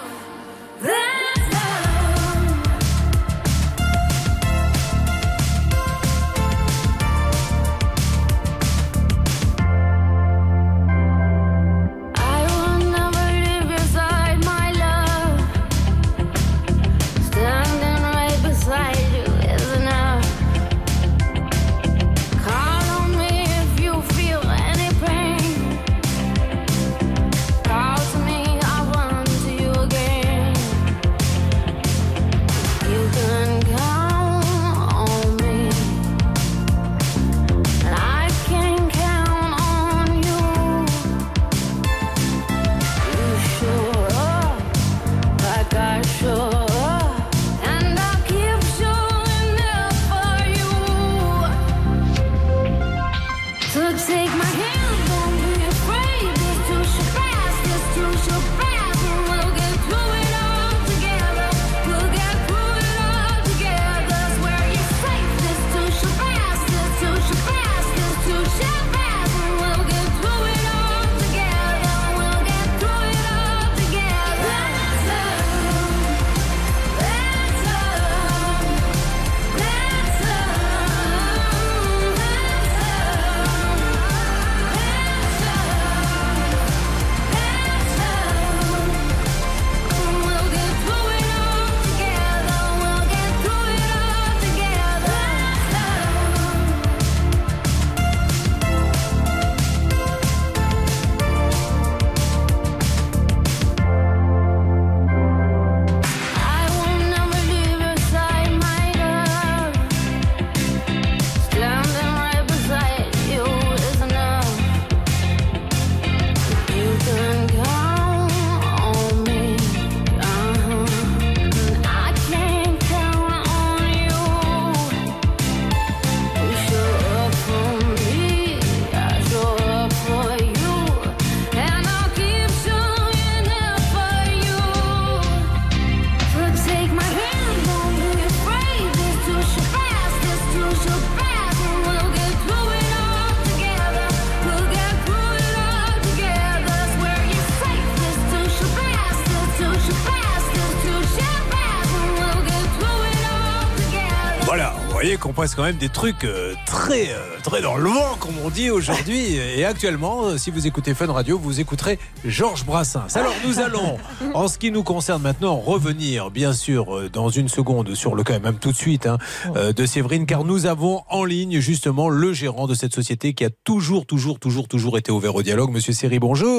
Qu'on passe quand même des trucs très dans le vent, comme on dit aujourd'hui. Et actuellement, si vous écoutez Fun Radio, vous écouterez Georges Brassens. Alors nous allons, en ce qui nous concerne maintenant, revenir bien sûr dans une seconde sur le cas, même tout de suite, de Séverine, car nous avons en ligne justement le gérant de cette société qui a toujours été ouvert au dialogue. Monsieur Seri, bonjour.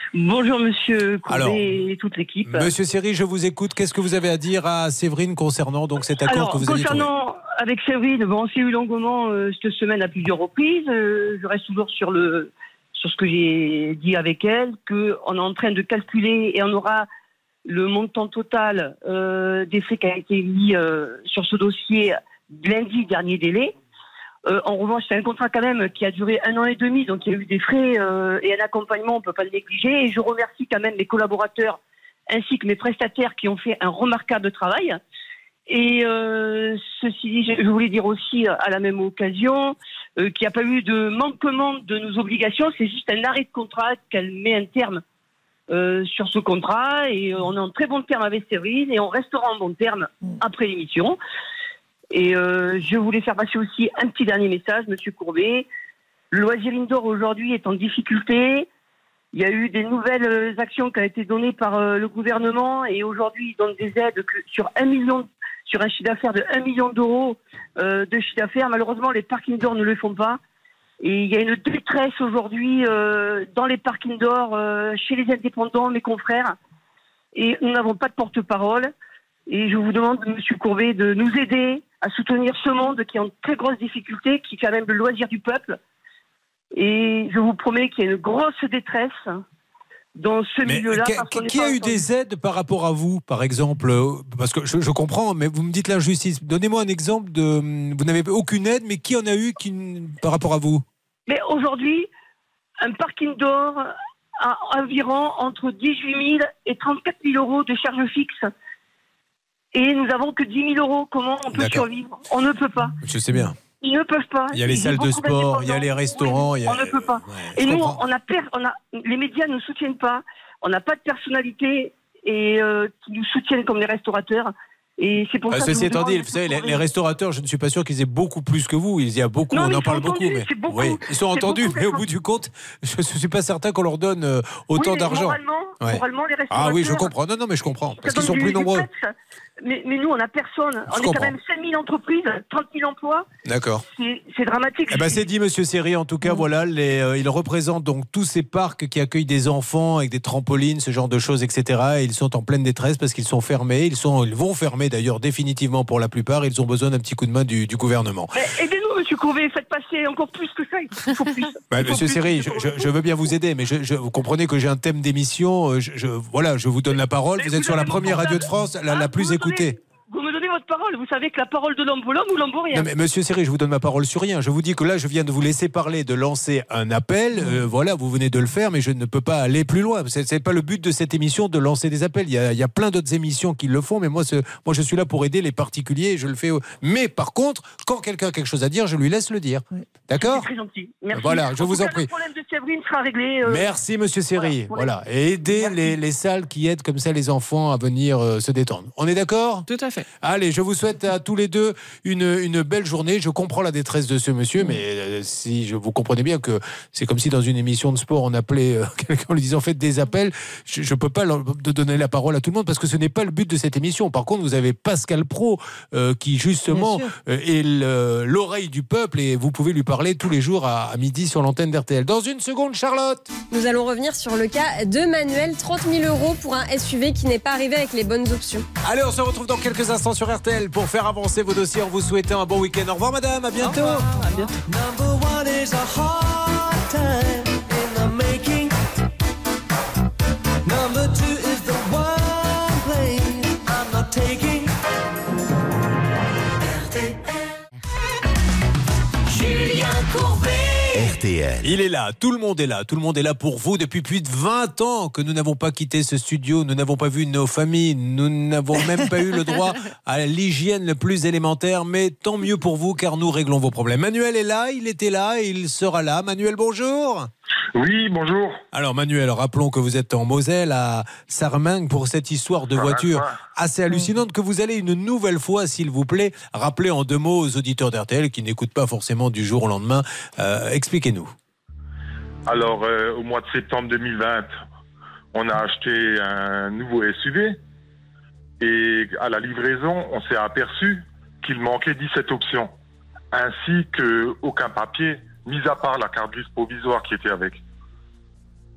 Bonjour Monsieur Courbet et toute l'équipe. Monsieur Seri, je vous écoute. Qu'est-ce que vous avez à dire à Séverine concernant donc cet accord que vous avez trouvé? Concernant avec Séverine, on s'est eu longuement cette semaine à plusieurs reprises. Je reste toujours sur ce que j'ai dit avec elle, qu'on est en train de calculer et on aura le montant total des frais qui a été mis sur ce dossier lundi, dernier délai. En revanche, c'est un contrat quand même qui a duré 1 an et demi, donc il y a eu des frais et un accompagnement, on ne peut pas le négliger. Et je remercie quand même mes collaborateurs ainsi que mes prestataires qui ont fait un remarquable travail. Et ceci dit, je voulais dire aussi à la même occasion qu'il n'y a pas eu de manquement de nos obligations, c'est juste un arrêt de contrat qu'elle met un terme sur ce contrat. Et on est en très bon terme avec Séverine et on restera en bon terme après l'émission. Et je voulais faire passer aussi un petit dernier message, Monsieur Courbet. Le loisir indoor aujourd'hui est en difficulté. Il y a eu des nouvelles actions qui ont été données par le gouvernement et aujourd'hui ils donnent des aides sur un chiffre d'affaires de 1 million d'euros de chiffre d'affaires. Malheureusement, les parcs indoor ne le font pas. Et il y a une détresse aujourd'hui dans les parcs indoor, chez les indépendants, mes confrères. Et nous n'avons pas de porte-parole. Et je vous demande, Monsieur Courbet, de nous aider à soutenir ce monde qui est en très grosse difficulté, qui est quand même le loisir du peuple. Et je vous promets qu'il y a une grosse détresse dans ce milieu-là. Qui a eu des aides par rapport à vous, par exemple? Parce que je comprends, mais vous me dites l'injustice. Donnez-moi un exemple de... Vous n'avez aucune aide, mais qui en a eu par rapport à vous? Mais aujourd'hui, un parc indoor a environ entre 18 000 et 34 000 euros de charges fixes. Et nous n'avons que 10 000 euros. Comment on peut survivre? On ne peut pas. Je sais bien. Ils ne peuvent pas. Il y a les salles de sport, il y a les restaurants. On ne peut pas. Et nous, les médias ne nous soutiennent pas. On n'a pas de personnalité et qui nous soutiennent comme les restaurateurs. Et c'est pour ça que ceci étant dit, vous savez, les restaurateurs, je ne suis pas sûr qu'ils aient beaucoup plus que vous. Il y a beaucoup, on en parle beaucoup. Mais oui, ils sont entendus, mais au bout du compte, je ne suis pas certain qu'on leur donne autant d'argent. Moralement, les restaurateurs... Ah oui, je comprends. Non, mais je comprends. Parce qu'ils sont plus nombreux. Mais nous, on n'a personne. On est quand même 5 000 entreprises, 30 000 emplois. D'accord. C'est dramatique. C'est dit, Monsieur Seri. En tout cas, voilà, ils représentent donc tous ces parcs qui accueillent des enfants avec des trampolines, ce genre de choses, etc. Et ils sont en pleine détresse parce qu'ils sont fermés. Ils vont fermer d'ailleurs définitivement pour la plupart. Ils ont besoin d'un petit coup de main du gouvernement. Aidez-nous, Monsieur Courbet. Faites passer encore plus que ça. Il faut plus. Monsieur Seri, je veux bien vous aider, mais vous comprenez que j'ai un thème d'émission. Je vous donne la parole. Vous êtes sur la première radio de France, la plus écoutée. Vous me donnez votre parole. Vous savez que la parole de l'homme vaut l'homme ou l'homme vaut rien. Non, mais Monsieur Seri, je vous donne ma parole sur rien. Je vous dis que là, je viens de vous laisser parler, de lancer un appel. Voilà, vous venez de le faire, mais je ne peux pas aller plus loin. C'est pas le but de cette émission de lancer des appels. Il y a plein d'autres émissions qui le font, mais moi, je suis là pour aider les particuliers et je le fais. Mais par contre, quand quelqu'un a quelque chose à dire, je lui laisse le dire. D'accord ? C'est très gentil. Merci. Voilà, je vous en prie. Le problème de Séverine sera réglé. Merci, Monsieur Seri. Voilà. Et aider les salles qui aident comme ça les enfants à venir se détendre. On est d'accord ? Tout à fait. Allez, je vous souhaite à tous les deux une belle journée. Je comprends la détresse de ce monsieur, mais si vous comprenez bien que c'est comme si dans une émission de sport on appelait quelqu'un en lui disant faites des appels. Je ne peux pas donner la parole à tout le monde parce que ce n'est pas le but de cette émission. Par contre, vous avez Pascal Praud qui justement est l'oreille du peuple et vous pouvez lui parler tous les jours à midi sur l'antenne d'RTL. Dans une seconde, Charlotte. Nous allons revenir sur le cas de Manuel, 30 000 € pour un SUV qui n'est pas arrivé avec les bonnes options. Allez, on se retrouve dans quelques instants sur RTL pour faire avancer vos dossiers en vous souhaitant un bon week-end. Au revoir madame, à bientôt. À bientôt. Julien Courbet. RTL. Il est là, tout le monde est là. Tout le monde est là pour vous depuis plus de 20 ans que nous n'avons pas quitté ce studio. Nous n'avons pas vu nos familles. Nous n'avons même pas eu le droit à l'hygiène le plus élémentaire. Mais tant mieux pour vous car nous réglons vos problèmes. Manuel est là, il était là et il sera là. Manuel, bonjour. Oui, bonjour. Alors Manuel, rappelons que vous êtes en Moselle, à Sarreminges, pour cette histoire de voiture assez hallucinante que vous allez une nouvelle fois, s'il vous plaît, rappeler en 2 mots aux auditeurs d'RTL qui n'écoutent pas forcément du jour au lendemain. Expliquez-nous. Alors, au mois de septembre 2020, on a acheté un nouveau SUV et à la livraison, on s'est aperçu qu'il manquait 17 options, ainsi qu'aucun papier, mis à part la carte grise provisoire qui était avec.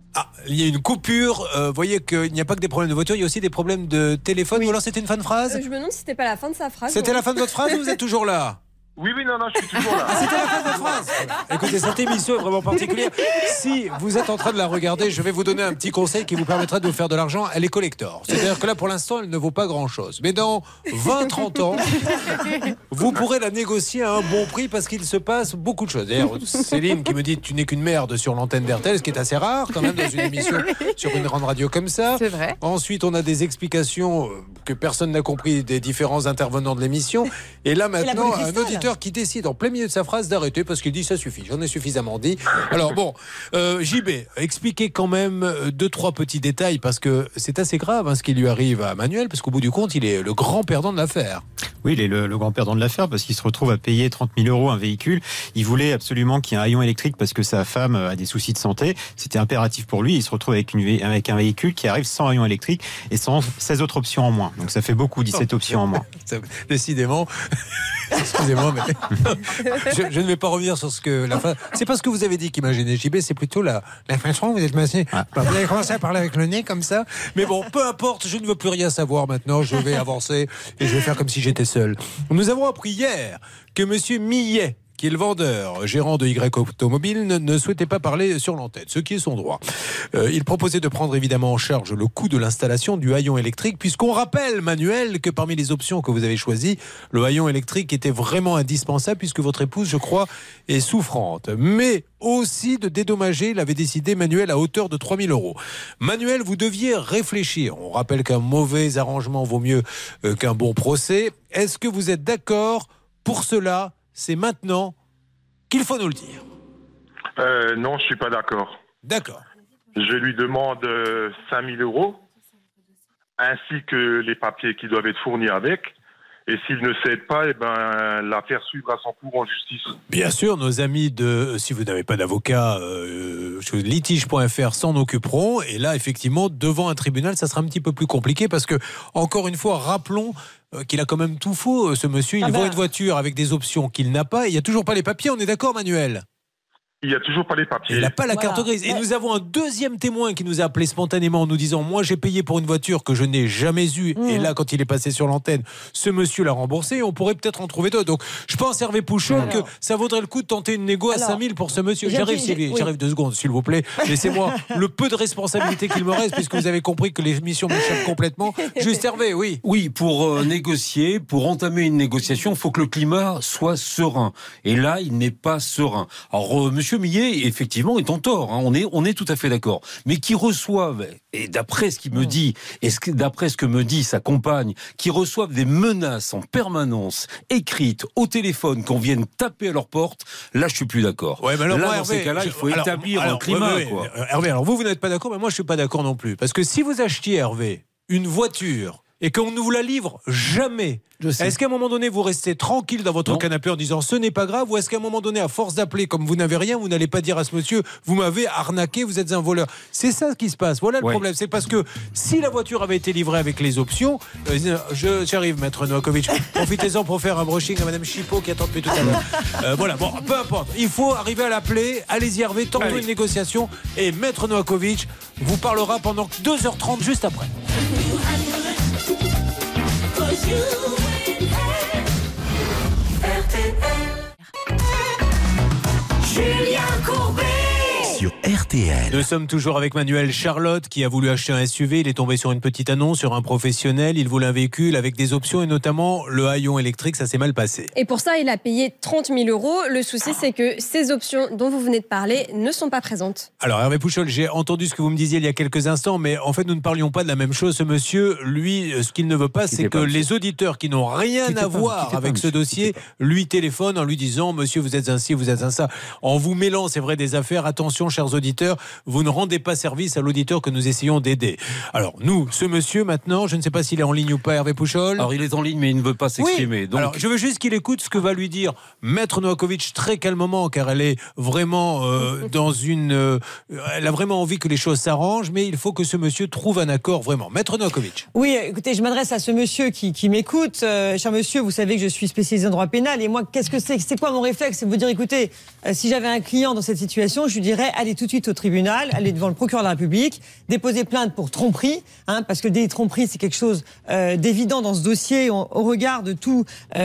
Ah, il y a une coupure. Vous voyez qu'il n'y a pas que des problèmes de voiture, il y a aussi des problèmes de téléphone. Ou alors c'était une fin de phrase? Je me demande si c'était pas la fin de sa phrase. C'était la fin de votre phrase ou vous êtes toujours là? Oui, non, je suis toujours là. Ah, c'était la fin de votre phrase. Écoutez, cette émission est vraiment particulière. Si vous êtes en train de la regarder, je vais vous donner un petit conseil qui vous permettra de vous faire de l'argent. Elle est collector. C'est-à-dire que là, pour l'instant, elle ne vaut pas grand-chose. Mais dans 20-30 ans, vous pourrez la négocier à un bon prix parce qu'il se passe beaucoup de choses. D'ailleurs, Céline qui me dit « tu n'es qu'une merde » sur l'antenne d'RTL, ce qui est assez rare quand même dans une émission sur une grande radio comme ça. C'est vrai. Ensuite, on a des explications que personne n'a compris des différents intervenants de l'émission. Et là, maintenant, un auditeur qui décide en plein milieu de sa phrase d'arrêter parce qu'il dit ça suffit, j'en ai suffisamment dit. Alors bon, JB, expliquez quand même 2-3 petits détails parce que c'est assez grave ce qui lui arrive à Manuel, parce qu'au bout du compte, il est le grand perdant de l'affaire. Oui, il est le grand perdant de l'affaire parce qu'il se retrouve à payer 30 000 € un véhicule. Il voulait absolument qu'il y ait un haillon électrique parce que sa femme a des soucis de santé. C'était impératif pour lui. Il se retrouve avec un véhicule qui arrive sans haillon électrique et sans 16 autres options en moins. Donc ça fait beaucoup, 17 options en moins. Décidément. Excusez-moi, mais je ne vais pas revenir sur ce que la fin. C'est pas ce que vous avez dit qui m'a gêné, JB, c'est plutôt la façon. Vous êtes massé. Vous avez commencé à parler avec le nez comme ça. Mais bon, peu importe, je ne veux plus rien savoir maintenant. Je vais avancer et je vais faire comme si j'étais seul. Nous avons appris hier que Monsieur Millet, qui est le vendeur, gérant de Y Automobile, ne souhaitait pas parler sur l'antenne, ce qui est son droit. Il proposait de prendre évidemment en charge le coût de l'installation du haillon électrique, puisqu'on rappelle, Manuel, que parmi les options que vous avez choisies, le haillon électrique était vraiment indispensable, puisque votre épouse, je crois, est souffrante. Mais aussi de dédommager, il avait décidé, Manuel, à hauteur de 3 000 €. Manuel, vous deviez réfléchir. On rappelle qu'un mauvais arrangement vaut mieux qu'un bon procès. Est-ce que vous êtes d'accord pour cela? C'est maintenant qu'il faut nous le dire. Non, je ne suis pas d'accord. D'accord. Je lui demande 5 000 €, ainsi que les papiers qui doivent être fournis avec. Et s'il ne cède pas, l'affaire suivra son cours en justice. Bien sûr, nos amis de, si vous n'avez pas d'avocat, litige.fr s'en occuperont. Et là, effectivement, devant un tribunal, ça sera un petit peu plus compliqué parce que, encore une fois, rappelons qu'il a quand même tout faux, ce monsieur. Il vend une voiture avec des options qu'il n'a pas. Il n'y a toujours pas les papiers, on est d'accord, Manuel? Il n'y a toujours pas les papiers. Il n'a pas la carte grise. Et nous avons un deuxième témoin qui nous a appelé spontanément en nous disant « Moi, j'ai payé pour une voiture que je n'ai jamais eue. » Et là, quand il est passé sur l'antenne, ce monsieur l'a remboursé. Et on pourrait peut-être en trouver d'autres. Donc, je pense, Hervé Pouchol, que ça vaudrait le coup de tenter une négo à 5 000 pour ce monsieur. J'arrive 2 secondes, s'il vous plaît. Laissez-moi le peu de responsabilité qu'il me reste, puisque vous avez compris que l'émission m'échappe complètement. Juste Hervé, oui. Oui, pour négocier, pour entamer une négociation, il faut que le climat soit serein. Et là, il n'est pas serein. Alors, monsieur Millet, effectivement, est en tort. Hein. On est tout à fait d'accord. Mais qui reçoivent, et d'après ce qu'il me dit, et d'après ce que me dit sa compagne, qui reçoivent des menaces en permanence, écrites au téléphone, qu'on vienne taper à leur porte, là, je suis plus d'accord. Ouais, mais alors, là, moi, dans Hervé, ces cas-là, il faut établir un climat. Quoi. Hervé, alors vous n'êtes pas d'accord, mais moi, je suis pas d'accord non plus. Parce que si vous achetiez, Hervé, une voiture et qu'on ne vous la livre jamais, est-ce qu'à un moment donné, vous restez tranquille dans votre canapé en disant ce n'est pas grave, ou est-ce qu'à un moment donné, à force d'appeler, comme vous n'avez rien, vous n'allez pas dire à ce monsieur vous m'avez arnaqué, vous êtes un voleur? C'est ça qui se passe. Voilà le problème. C'est parce que si la voiture avait été livrée avec les options, j'arrive, maître Novakovic, profitez-en pour faire un brushing à madame Chipot qui attend depuis tout à l'heure. Voilà, bon, peu importe. Il faut arriver à l'appeler. Allez-y, Hervé, tentons une négociation et maître Novakovic vous parlera pendant 2h30 juste après. Julien Courbet sur RTL. Nous sommes toujours avec Manuel Charlotte qui a voulu acheter un SUV. Il est tombé sur une petite annonce sur un professionnel. Il voulait un véhicule avec des options et notamment le haillon électrique. Ça s'est mal passé. Et pour ça, il a payé 30 000 €. Le souci, c'est que ces options dont vous venez de parler ne sont pas présentes. Alors Hervé Pouchol, j'ai entendu ce que vous me disiez il y a quelques instants, mais en fait, nous ne parlions pas de la même chose. Ce monsieur, lui, ce qu'il ne veut pas, c'est que les auditeurs qui n'ont rien à voir avec ce dossier lui téléphonent en lui disant « Monsieur, vous êtes un ci, vous êtes un ça ». En vous mêlant, c'est vrai, des affaires, attention, chers auditeurs, vous ne rendez pas service à l'auditeur que nous essayons d'aider. Alors nous, ce monsieur maintenant, je ne sais pas s'il est en ligne ou pas, Hervé Pouchol. Alors il est en ligne mais il ne veut pas s'exprimer. Oui. Donc... Alors je veux juste qu'il écoute ce que va lui dire maître Novakovic très calmement, car elle est vraiment dans une... elle a vraiment envie que les choses s'arrangent, mais il faut que ce monsieur trouve un accord vraiment. Maître Novakovic. Oui, écoutez, je m'adresse à ce monsieur qui m'écoute. Cher monsieur, vous savez que je suis spécialisé en droit pénal et moi, qu'est-ce que c'est quoi mon réflexe? C'est de vous dire, écoutez, si j'avais un client dans cette situation, je lui dirais, allez tout de suite au tribunal, aller devant le procureur de la République, déposer plainte pour tromperie, parce que le délit de tromperie, c'est quelque chose d'évident dans ce dossier au regard de tous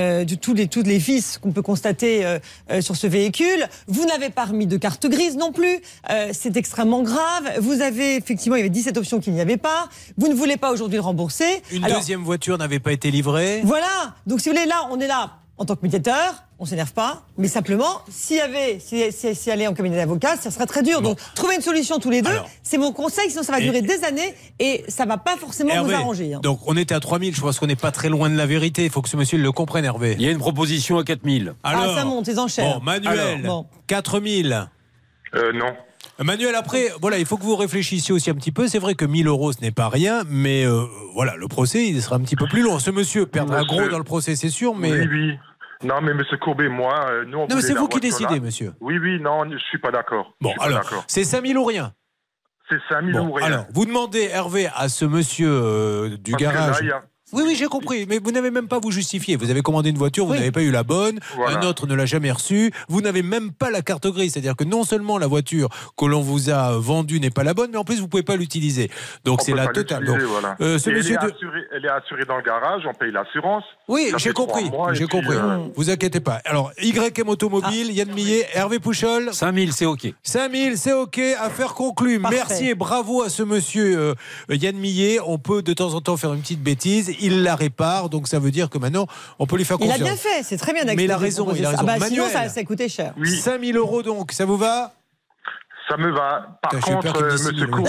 les vices qu'on peut constater sur ce véhicule. Vous n'avez pas remis de carte grise non plus. C'est extrêmement grave. Vous avez, effectivement, il y avait 17 options qu'il n'y avait pas. Vous ne voulez pas aujourd'hui le rembourser. Une deuxième voiture n'avait pas été livrée. Voilà. Donc, si vous voulez, là, on est là en tant que médiateur. On s'énerve pas, mais simplement, si aller en cabinet d'avocat, ça serait très dur. Donc, trouver une solution tous les deux, c'est mon conseil, sinon ça va durer des années et ça va pas forcément vous arranger. Donc, on était à 3000, je pense qu'on n'est pas très loin de la vérité. Il faut que ce monsieur le comprenne, Hervé. Il y a une proposition à 4000. Alors, ça monte, les enchères. Bon, Manuel, 4000. Non. Manuel, après, voilà, il faut que vous réfléchissiez aussi un petit peu. C'est vrai que 1000 euros, ce n'est pas rien, mais voilà, le procès, il sera un petit peu plus long. Ce monsieur perdra gros dans le procès, c'est sûr, mais... Oui. Non, mais monsieur Courbet, moi, nous, on non, mais c'est vous qui décidez, monsieur. Oui, non, je suis pas d'accord. Bon, alors, c'est 5000 ou rien. C'est 5000 ou rien. Alors, vous demandez, Hervé, à ce monsieur du garage... Oui, j'ai compris, mais vous n'avez même pas vous justifier. Vous avez commandé une voiture, vous n'avez pas eu la bonne, un autre ne l'a jamais reçue, vous n'avez même pas la carte grise. C'est-à-dire que non seulement la voiture que l'on vous a vendue n'est pas la bonne, mais en plus vous ne pouvez pas l'utiliser. Donc c'est la totale. Donc, ce monsieur elle est assurée dans le garage, on paye l'assurance. Oui, j'ai compris. Vous inquiétez pas. Alors, YM Automobile, Yann Millet, Hervé Pouchol. 5000, c'est OK. 5000, c'est OK. Affaire conclue. Parfait. Merci et bravo à ce monsieur Yann Millet. On peut de temps en temps faire une petite bêtise. Il la répare, donc ça veut dire que maintenant, on peut lui faire confiance. Il a bien fait, c'est très bien d'accepter. Mais il a raison. Manuel, sinon, ça coûtait cher. 5000 euros donc, ça vous va ? Ça me va. Par contre, monsieur Courbet,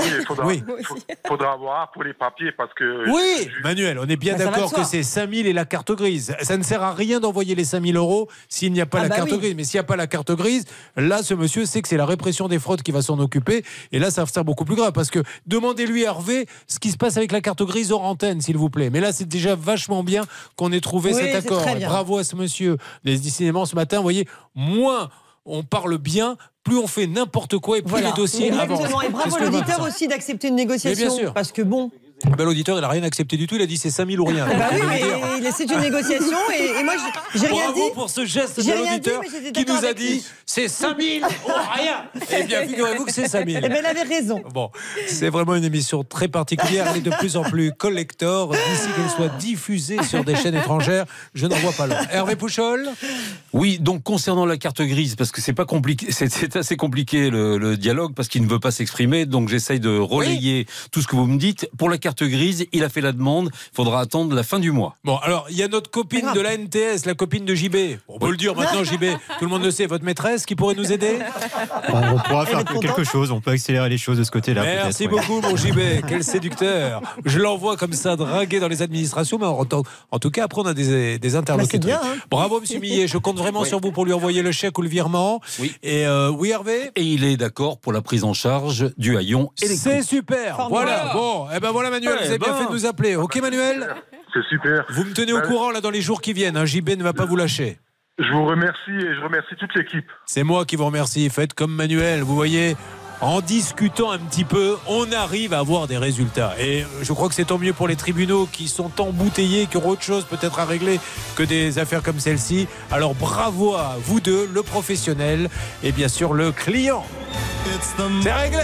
il faudra voir pour les papiers parce que... Oui, Manuel, on est bien d'accord que c'est 5000 et la carte grise. Ça ne sert à rien d'envoyer les 5000 euros s'il n'y a pas la carte grise. Mais s'il n'y a pas la carte grise, là, ce monsieur sait que c'est la répression des fraudes qui va s'en occuper. Et là, ça sera beaucoup plus grave parce que demandez-lui, Hervé, ce qui se passe avec la carte grise hors antenne, s'il vous plaît. Mais là, c'est déjà vachement bien qu'on ait trouvé cet accord. Bravo à ce monsieur. Décidément, ce matin, vous voyez, moins on parle bien, plus on fait n'importe quoi et plus les dossiers avancent. Exactement. Et bravo l'auditeur aussi d'accepter une négociation. Mais bien sûr. Parce que bon... l'auditeur, il n'a rien accepté du tout. Il a dit c'est 5000 ou rien. Oui, mais c'est une négociation et moi, j'ai rien dit. Bravo pour ce geste de l'auditeur qui nous a dit c'est 5000 ou rien. Eh bien, figurez-vous que c'est 5000. Eh bien, il avait raison. Bon, c'est vraiment une émission très particulière. Elle est de plus en plus collector. D'ici qu'elle soit diffusée sur des chaînes étrangères, je n'en vois pas loin. Hervé Pouchol ? Oui, donc concernant la carte grise, parce que c'est pas compliqué, c'est assez compliqué le dialogue parce qu'il ne veut pas s'exprimer. Donc j'essaye de relayer tout ce que vous me dites. Pour la carte grise, il a fait la demande, il faudra attendre la fin du mois. Bon, alors, il y a notre copine de la NTS, la copine de JB. On peut le dire maintenant, JB, tout le monde le sait, votre maîtresse qui pourrait nous aider ? On pourra faire quelque chose, on peut accélérer les choses de ce côté-là. Merci beaucoup, mon JB, quel séducteur. Je l'envoie comme ça, draguer dans les administrations, mais en tout cas, après, on a des interlocuteurs. Bien, hein. Bravo, monsieur Millet, je compte vraiment sur vous pour lui envoyer le chèque ou le virement. Oui. Et oui, Hervé ? Et il est d'accord pour la prise en charge du haillon électrique. C'est super. Voilà, bon, et ben voilà, Manuel, vous avez bien fait de nous appeler. Ok, Manuel ? C'est super. Vous me tenez au courant là dans les jours qui viennent. JB ne va pas vous lâcher. Je vous remercie et je remercie toute l'équipe. C'est moi qui vous remercie. Faites comme Manuel. Vous voyez, en discutant un petit peu, on arrive à avoir des résultats. Et je crois que c'est tant mieux pour les tribunaux qui sont embouteillés, qui auront autre chose peut-être à régler que des affaires comme celle-ci. Alors bravo à vous deux, le professionnel et bien sûr le client. C'est réglé.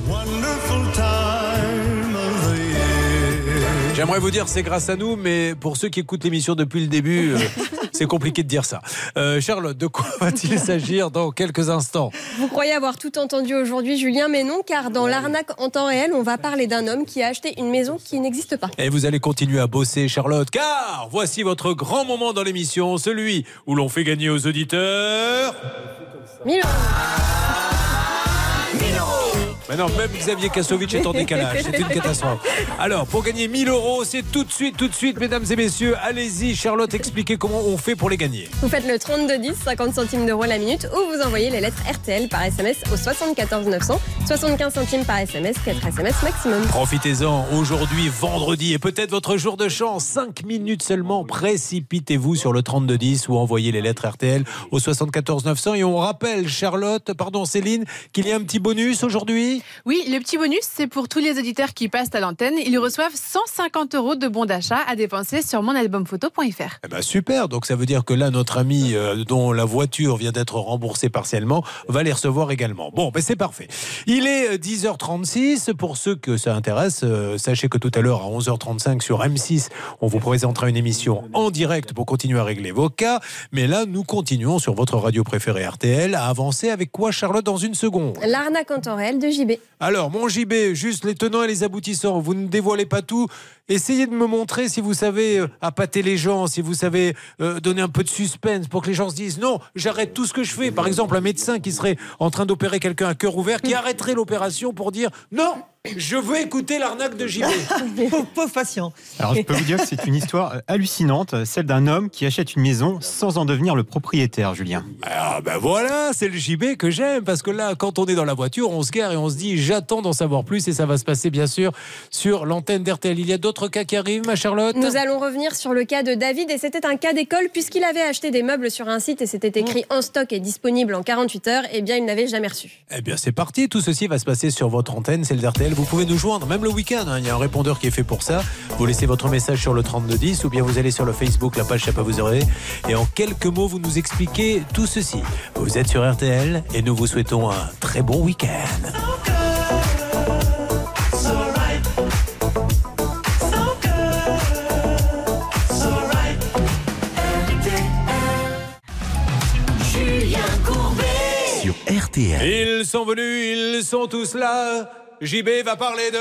J'aimerais vous dire c'est grâce à nous, mais pour ceux qui écoutent l'émission depuis le début, c'est compliqué de dire ça. Charlotte, de quoi va-t-il s'agir dans quelques instants ? Vous croyez avoir tout entendu aujourd'hui, Julien, mais non, car dans l'arnaque en temps réel, on va parler d'un homme qui a acheté une maison qui n'existe pas. Et vous allez continuer à bosser, Charlotte, car voici votre grand moment dans l'émission, celui où l'on fait gagner aux auditeurs... 1000 euros. Mais non, même Xavier Kasovic est en décalage. C'est une catastrophe. Alors, pour gagner 1000 euros, c'est tout de suite, mesdames et messieurs. Allez-y, Charlotte, expliquez comment on fait pour les gagner. Vous faites le 3210, 50 centimes d'euros la minute, ou vous envoyez les lettres RTL par SMS au 74 900, 75 centimes par SMS, 4 SMS maximum. Profitez-en, aujourd'hui, vendredi, et peut-être votre jour de chance. 5 minutes seulement, précipitez-vous sur le 3210 ou envoyez les lettres RTL au 74 900. Et on rappelle, Céline, qu'il y a un petit bonus aujourd'hui. Oui, le petit bonus, c'est pour tous les auditeurs qui passent à l'antenne. Ils reçoivent 150 € de bons d'achat à dépenser sur monalbumphoto.fr. Eh ben super, donc ça veut dire que là, notre ami dont la voiture vient d'être remboursée partiellement va les recevoir également. Bon, ben c'est parfait. Il est 10h36. Pour ceux que ça intéresse, sachez que tout à l'heure, à 11h35 sur M6, on vous présentera une émission en direct pour continuer à régler vos cas. Mais là, nous continuons sur votre radio préférée RTL à avancer avec quoi, Charlotte, dans une seconde? L'arnaque en temps réel de JB. Alors, mon JB, juste les tenants et les aboutissants, vous ne dévoilez pas tout. Essayez de me montrer si vous savez appâter les gens, si vous savez donner un peu de suspense pour que les gens se disent non, j'arrête tout ce que je fais. Par exemple, un médecin qui serait en train d'opérer quelqu'un à cœur ouvert, qui arrêterait l'opération pour dire non, je veux écouter l'arnaque de JB. Pauvre patient. Alors, je peux vous dire que c'est une histoire hallucinante, celle d'un homme qui achète une maison sans en devenir le propriétaire, Julien. Ah ben voilà, c'est le JB que j'aime, parce que là, quand on est dans la voiture, on se gare et on se dit j'attends d'en savoir plus, et ça va se passer bien sûr sur l'antenne d'RTL. Il y a d'autres cas qui arrivent, ma Charlotte? Nous allons revenir sur le cas de David, et c'était un cas d'école puisqu'il avait acheté des meubles sur un site et c'était écrit en stock et disponible en 48 heures. Eh bien, il n'avait jamais reçu. Eh bien, c'est parti. Tout ceci va se passer sur votre antenne, celle d'RTL. Vous pouvez nous joindre, même le week-end. Il y a un répondeur qui est fait pour ça. Vous laissez votre message sur le 3210 ou bien vous allez sur le Facebook, la page Ça peut vous aurez. Et en quelques mots, vous nous expliquez tout ceci. Vous êtes sur RTL et nous vous souhaitons un très bon week-end. Sur RTL. Ils sont venus, ils sont tous là. JB va parler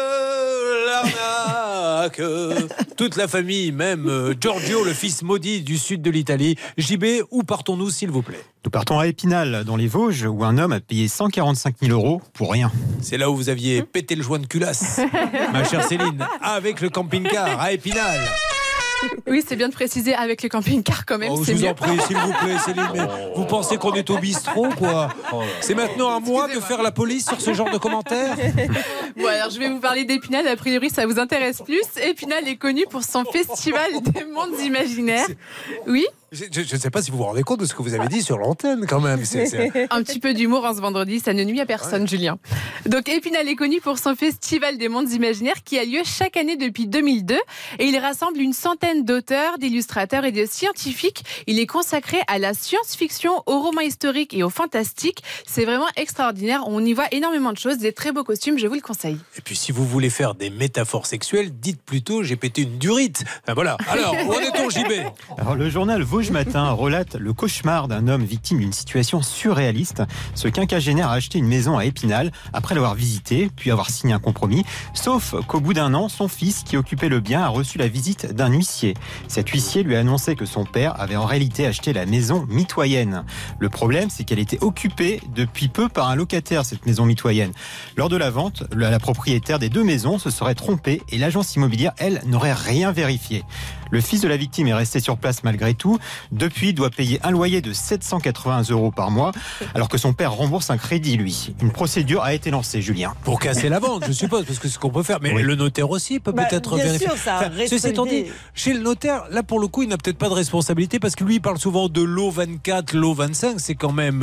de l'arnaque. Toute la famille, même Giorgio, le fils maudit du sud de l'Italie. JB, où partons-nous, s'il vous plaît? Nous partons à Épinal, dans les Vosges, où un homme a payé 145 000 € pour rien. C'est là où vous aviez pété le joint de culasse, ma chère Céline, avec le camping-car à Épinal. Oui, c'est bien de préciser avec le camping-car quand même. Je vous en prie, s'il vous plaît, Céline. Mais vous pensez qu'on est au bistrot, quoi? C'est maintenant à moi de faire la police sur ce genre de commentaires? Bon, alors je vais vous parler d'Épinal. A priori, ça vous intéresse plus. Épinal est connu pour son festival des mondes imaginaires. Oui. Je ne sais pas si vous vous rendez compte de ce que vous avez dit sur l'antenne, quand même. Un petit peu d'humour en ce vendredi, ça ne nuit à personne, ouais. Julien. Donc Épinal est connu pour son festival des mondes imaginaires qui a lieu chaque année depuis 2002 et il rassemble une centaine d'auteurs, d'illustrateurs et de scientifiques. Il est consacré à la science-fiction, au roman historique et au fantastique. C'est vraiment extraordinaire. On y voit énormément de choses, des très beaux costumes, je vous le conseille. Et puis si vous voulez faire des métaphores sexuelles, dites plutôt j'ai pété une durite. Ben voilà. Alors, où en est-on, JB? Alors le journal Vosges Matin relate le cauchemar d'un homme victime d'une situation surréaliste. Ce quinquagénaire a acheté une maison à Épinal après l'avoir visitée, puis avoir signé un compromis. Sauf qu'au bout d'un an, son fils, qui occupait le bien, a reçu la visite d'un huissier. Cet huissier lui a annoncé que son père avait en réalité acheté la maison mitoyenne. Le problème, c'est qu'elle était occupée depuis peu par un locataire, cette maison mitoyenne. Lors de la vente, la propriétaire des deux maisons se serait trompée et l'agence immobilière, elle, n'aurait rien vérifié. Le fils de la victime est resté sur place malgré tout. Depuis, il doit payer un loyer de 780 € par mois, alors que son père rembourse un crédit, lui. Une procédure a été lancée, Julien. Pour casser la vente, je suppose, parce que c'est ce qu'on peut faire. Mais oui. Le notaire aussi peut peut-être vérifier. Bien sûr, ça ceci étant dit, chez le notaire, là pour le coup, il n'a peut-être pas de responsabilité, parce que lui, il parle souvent de lot 24, lot 25. C'est quand même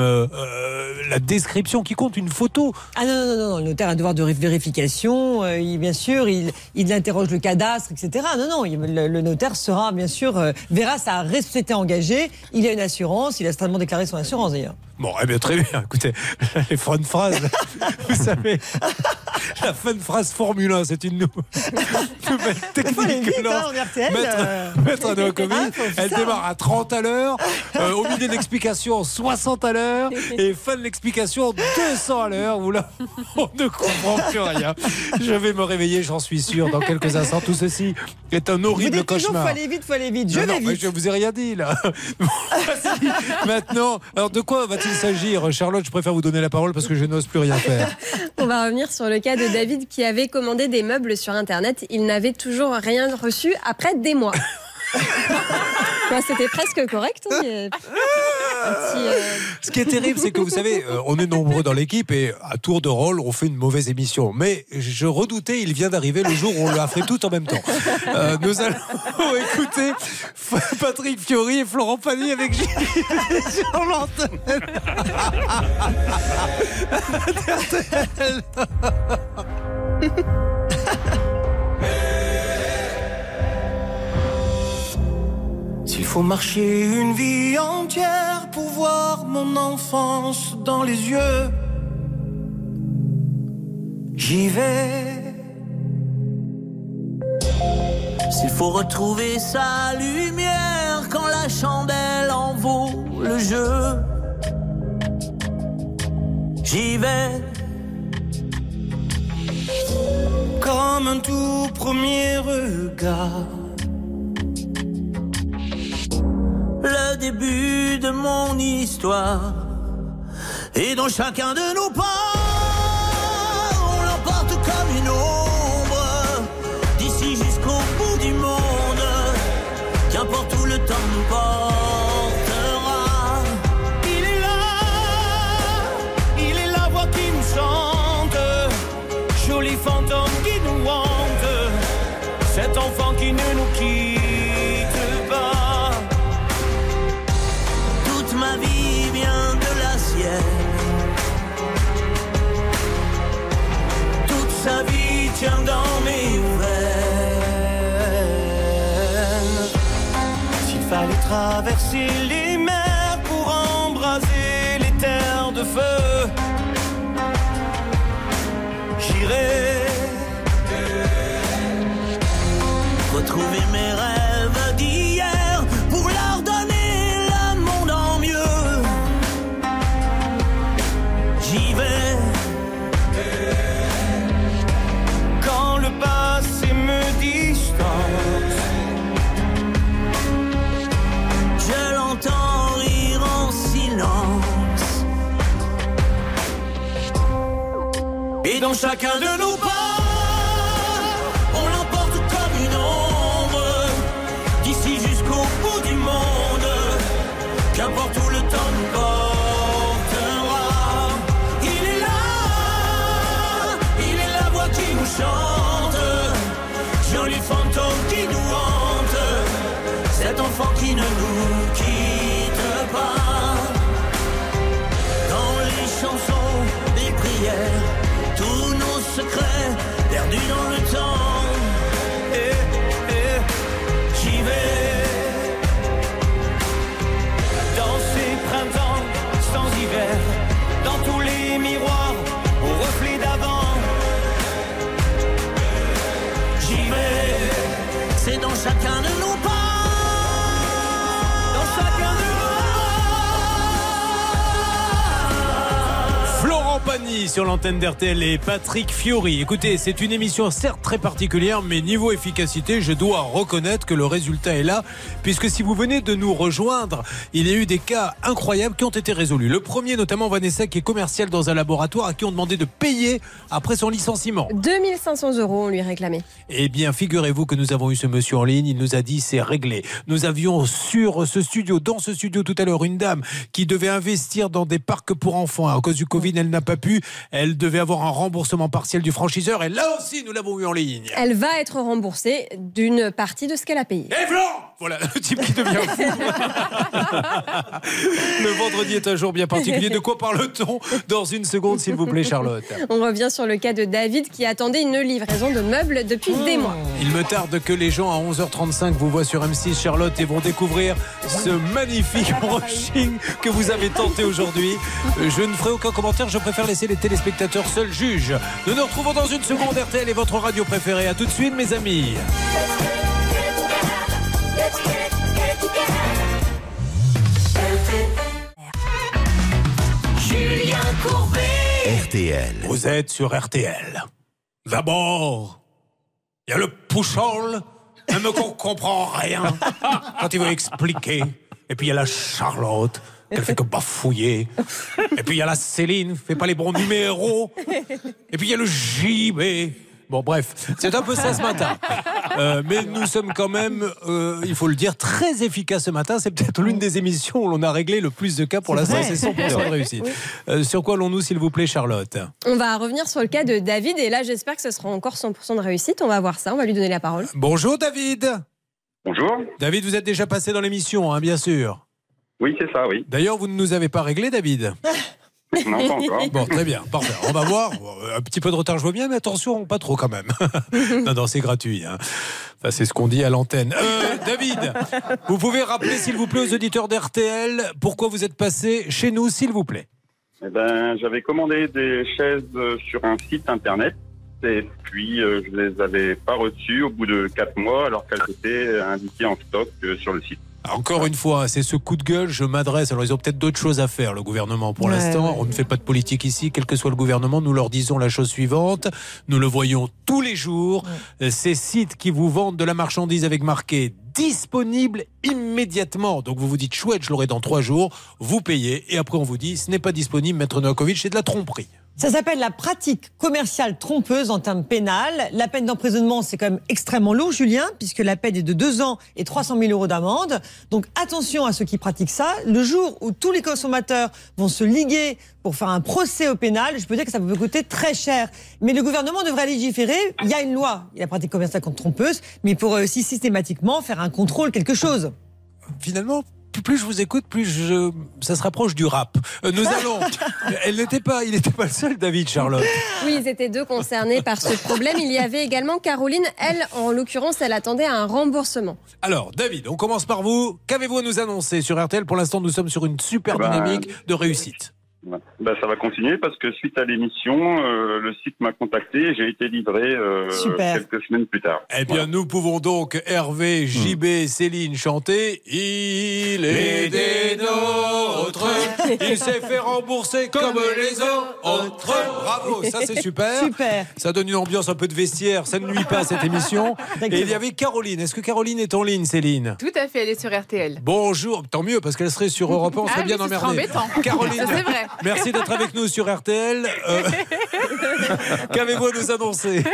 la description qui compte, une photo. Ah non, le notaire a un devoir de vérification. Bien sûr, il interroge le cadastre, etc. Non, le notaire sera, bien sûr, verra sa responsabilité engagée. Il a une assurance, il a certainement déclaré son assurance d'ailleurs. Bon, eh bien, très bien. Écoutez, les fun phrases, vous savez, la fun phrase Formule 1, c'est une nouvelle technique. Maître Novakovic, elle démarre à 30 à l'heure, au milieu de l'explication 60 à l'heure, et fin de l'explication 200 à l'heure, où là, on ne comprend plus rien. Je vais me réveiller, j'en suis sûr, dans quelques instants. Tout ceci est un horrible cauchemar. Faut aller vite. Je vais vite. Mais je vous ai rien dit, là. Maintenant, alors de quoi va-t-il s'agir? Charlotte, je préfère vous donner la parole parce que je n'ose plus rien faire. On va revenir sur le cas de David qui avait commandé des meubles sur Internet. Il n'avait toujours rien reçu après des mois. C'était presque correct. Ce qui est terrible, c'est que vous savez, on est nombreux dans l'équipe et à tour de rôle, on fait une mauvaise émission. Mais je redoutais, il vient d'arriver le jour où on l'a fait tout en même temps. Nous allons écouter Patrick Fiori et Florent Pagny avec Gilles sur l'antenne. S'il faut marcher une vie entière pour voir mon enfance dans les yeux, j'y vais. S'il faut retrouver sa lumière quand la chandelle en vaut le jeu, j'y vais. Comme un tout premier regard, le début de mon histoire, et dans chacun de nos pas, on l'emporte comme une ombre, d'ici jusqu'au bout du monde, qu'importe où le temps nous portera. Il est la voix qui nous chante, joli fantôme qui nous hante, cet enfant qui ne nous quitte pas. Ma vie vient de la sienne, toute sa vie tient dans mes veines. S'il fallait traverser les mers pour embraser les terres de feu, j'irai retrouver mes rêves d'hier pour leur donner quand le passé me distance, je l'entends rire en silence, et dans chacun de nos pas, on l'emporte comme une ombre, d'ici jusqu'au bout du monde, qu'importe où le temps nous porte. Chante, joli fantôme qui nous hante, cet enfant qui ne nous quitte pas. Dans les chansons, les prières, tous nos secrets perdus dans le temps, j'y vais. Dans ces printemps sans hiver, dans tous les miroirs au reflet d'avant, c'est dans chacun de nos pas, dans chacun de nos pas. Florent Pagny sur l'antenne d'RTL et Patrick Fiori. Écoutez, c'est une émission certes très particulière, mais niveau efficacité, je dois reconnaître que le résultat est là, puisque si vous venez de nous rejoindre, il y a eu des cas incroyables qui ont été résolus. Le premier, notamment Vanessa, qui est commerciale dans un laboratoire, à qui on demandait de payer après son licenciement. 2500 € on lui réclamait. Eh bien, figurez-vous que nous avons eu ce monsieur en ligne, il nous a dit c'est réglé. Nous avions sur ce studio, dans ce studio tout à l'heure, une dame qui devait investir dans des parcs pour enfants. À cause du Covid, elle n'a pas pu. Elle devait avoir un remboursement partiel du franchiseur et là aussi, nous l'avons eu en ligne. Elle va être remboursée d'une partie de ce qu'elle a payé. Et voilà le type qui devient fou. Le vendredi est un jour bien particulier. De quoi parle-t-on dans une seconde, s'il vous plaît, Charlotte? On revient sur le cas de David qui attendait une livraison de meubles depuis des mois. Il me tarde que les gens à 11h35 vous voient sur M6, Charlotte, et vont découvrir ce magnifique brushing que vous avez tenté aujourd'hui. Je ne ferai aucun commentaire, je préfère laisser les téléspectateurs seuls juges. Nous nous retrouvons dans une seconde. RTL est votre radio préférée. À tout de suite, mes amis. Julien Courbet. RTL. Vous êtes sur RTL. D'abord, il y a le Pouchol, même qu'on comprend rien quand il veut expliquer. Et puis il y a la Charlotte, qu'elle fait que bafouiller. Et puis il y a la Céline, fait pas les bons numéros. Et puis il y a le JB. Bon, bref, c'est un peu ça ce matin. Mais nous sommes quand même, il faut le dire, très efficaces ce matin. C'est peut-être l'une des émissions où l'on a réglé le plus de cas. Pour l'instant, c'est 100% de réussite. Sur quoi allons-nous, s'il vous plaît, Charlotte? On va revenir sur le cas de David. Et là, j'espère que ce sera encore 100% de réussite. On va voir ça. On va lui donner la parole. Bonjour, David. Bonjour. David, vous êtes déjà passé dans l'émission, hein, bien sûr. Oui, c'est ça, oui. D'ailleurs, vous ne nous avez pas réglé, David? Non, pas encore. Bon, très bien, parfait. On va voir. Un petit peu de retard, je vois bien, mais attention, pas trop quand même. Non, c'est gratuit. Hein. Enfin, c'est ce qu'on dit à l'antenne. David, vous pouvez rappeler, s'il vous plaît, aux auditeurs d'RTL, pourquoi vous êtes passé chez nous, s'il vous plaît? Eh ben, j'avais commandé des chaises sur un site internet. Et puis, je les avais pas reçues au bout de 4 mois, alors qu'elles étaient indiquées en stock sur le site. Encore une fois, c'est ce coup de gueule, je m'adresse. Alors, ils ont peut-être d'autres choses à faire, le gouvernement, pour l'instant. On ne fait pas de politique ici, quel que soit le gouvernement. Nous leur disons la chose suivante. Nous le voyons tous les jours. Ces sites qui vous vendent de la marchandise avec marqué disponible immédiatement. Donc, vous vous dites, chouette, je l'aurai dans 3 jours. Vous payez. Et après, on vous dit, ce n'est pas disponible, Maître Novakovic, c'est de la tromperie. Ça s'appelle la pratique commerciale trompeuse en termes pénal. La peine d'emprisonnement, c'est quand même extrêmement lourd, Julien, puisque la peine est de 2 ans et 300 000 euros d'amende. Donc attention à ceux qui pratiquent ça. Le jour où tous les consommateurs vont se liguer pour faire un procès au pénal, je peux dire que ça peut coûter très cher. Mais le gouvernement devrait légiférer. Il y a une loi, la pratique commerciale contre trompeuse, mais pour aussi systématiquement faire un contrôle, quelque chose. Finalement, plus je vous écoute, ça se rapproche du rap. Nous allons. Il n'était pas le seul, David, Charlotte. Oui, ils étaient 2 concernés par ce problème. Il y avait également Caroline. Elle, en l'occurrence, elle attendait un remboursement. Alors, David, on commence par vous. Qu'avez-vous à nous annoncer sur RTL? Pour l'instant, nous sommes sur une super dynamique de réussite. Ça va continuer parce que suite à l'émission, le site m'a contacté et j'ai été livré quelques semaines plus tard. Eh bien, nous pouvons donc, Hervé, JB, Céline, chanter « Il est des nôtres, il s'est fait rembourser comme les autres ». Bravo, ça c'est super. Super. Ça donne une ambiance un peu de vestiaire, ça ne nuit pas à cette émission. Et il y avait Caroline. Est-ce que Caroline est en ligne, Céline? Tout à fait, elle est sur RTL. Bonjour, tant mieux, parce qu'elle serait sur Europe 1, on serait bien emmerdé. Embêtant. Caroline, c'est vrai. Merci d'être avec nous sur RTL. Qu'avez-vous à nous annoncer?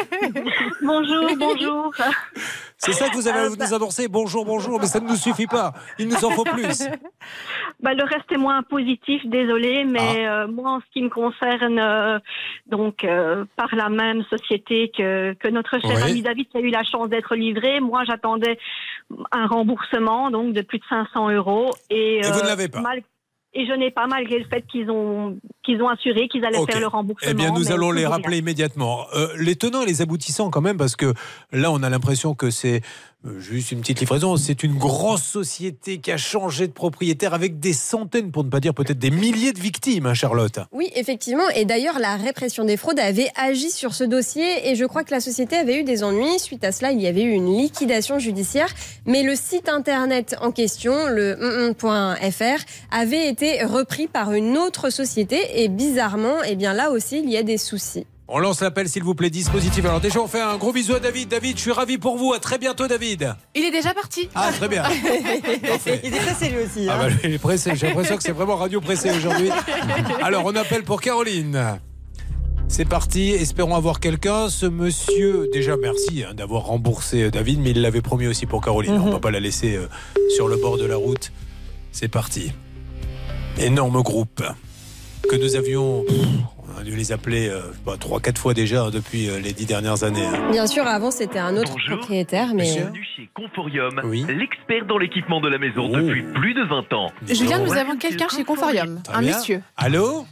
Bonjour. C'est ça que vous avez à nous annoncer? Bonjour, mais ça ne nous suffit pas. Il nous en faut plus. Le reste est moins positif, désolé, mais moi, en ce qui me concerne, par la même société que notre cher ami David qui a eu la chance d'être livré, moi, j'attendais un remboursement donc de plus de 500 €. Et vous ne l'avez pas? Et je n'ai pas, malgré le fait qu'ils ont assuré qu'ils allaient faire le remboursement. Eh bien, nous allons les rappeler immédiatement. Les tenants et les aboutissants quand même, parce que là, on a l'impression que c'est juste une petite livraison. C'est une grosse société qui a changé de propriétaire avec des centaines, pour ne pas dire peut-être des milliers de victimes, hein, Charlotte. Oui, effectivement. Et d'ailleurs, la répression des fraudes avait agi sur ce dossier et je crois que la société avait eu des ennuis. Suite à cela, il y avait eu une liquidation judiciaire. Mais le site internet en question, le .fr, avait été repris par une autre société et bizarrement, eh bien là aussi, il y a des soucis. On lance l'appel, s'il vous plaît, dispositif. Alors déjà, on fait un gros bisou à David. David, je suis ravi pour vous. À très bientôt, David. Il est déjà parti. Ah, très bien. Il est pressé, lui aussi. Ah il est pressé. J'ai l'impression que c'est vraiment radio pressé aujourd'hui. Alors, on appelle pour Caroline. C'est parti. Espérons avoir quelqu'un. Ce monsieur, déjà, merci d'avoir remboursé David, mais il l'avait promis aussi pour Caroline. On ne peut pas la laisser sur le bord de la route. C'est parti. Énorme groupe que nous avions... On a dû les appeler 3-4 fois déjà depuis les 10 dernières années. Bien sûr, avant c'était un autre propriétaire, mais... Bienvenue chez Conforium, l'expert dans l'équipement de la maison depuis plus de 20 ans. Julien, nous avons quelqu'un chez Conforium, un monsieur. Allô?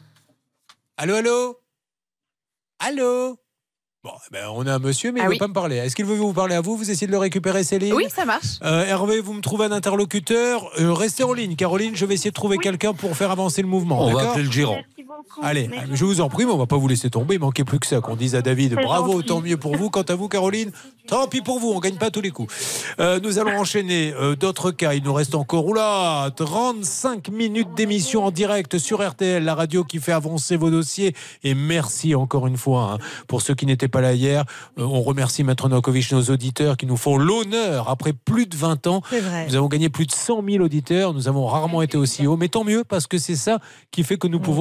Bon, on a un monsieur, mais il ne veut pas me parler. Est-ce qu'il veut vous parler à vous? Vous essayez de le récupérer, Céline? Oui, ça marche. Hervé, vous me trouvez un interlocuteur. Restez en ligne. Caroline, je vais essayer de trouver quelqu'un pour faire avancer le mouvement. On va appeler le gérant. Allez, je vous en prie, mais on ne va pas vous laisser tomber. Il manquait plus que ça qu'on dise à David bravo, tant mieux pour vous. Quant à vous, Caroline, tant pis pour vous, on ne gagne pas tous les coups. Nous allons enchaîner d'autres cas. Il nous reste encore 35 minutes d'émission en direct sur RTL, la radio qui fait avancer vos dossiers. Et merci encore une fois pour ceux qui n'étaient pas là hier. On remercie Maître Novakovic, nos auditeurs qui nous font l'honneur après plus de 20 ans. Nous avons gagné plus de 100 000 auditeurs. Nous avons rarement été aussi haut, mais tant mieux parce que c'est ça qui fait que nous pouvons régler les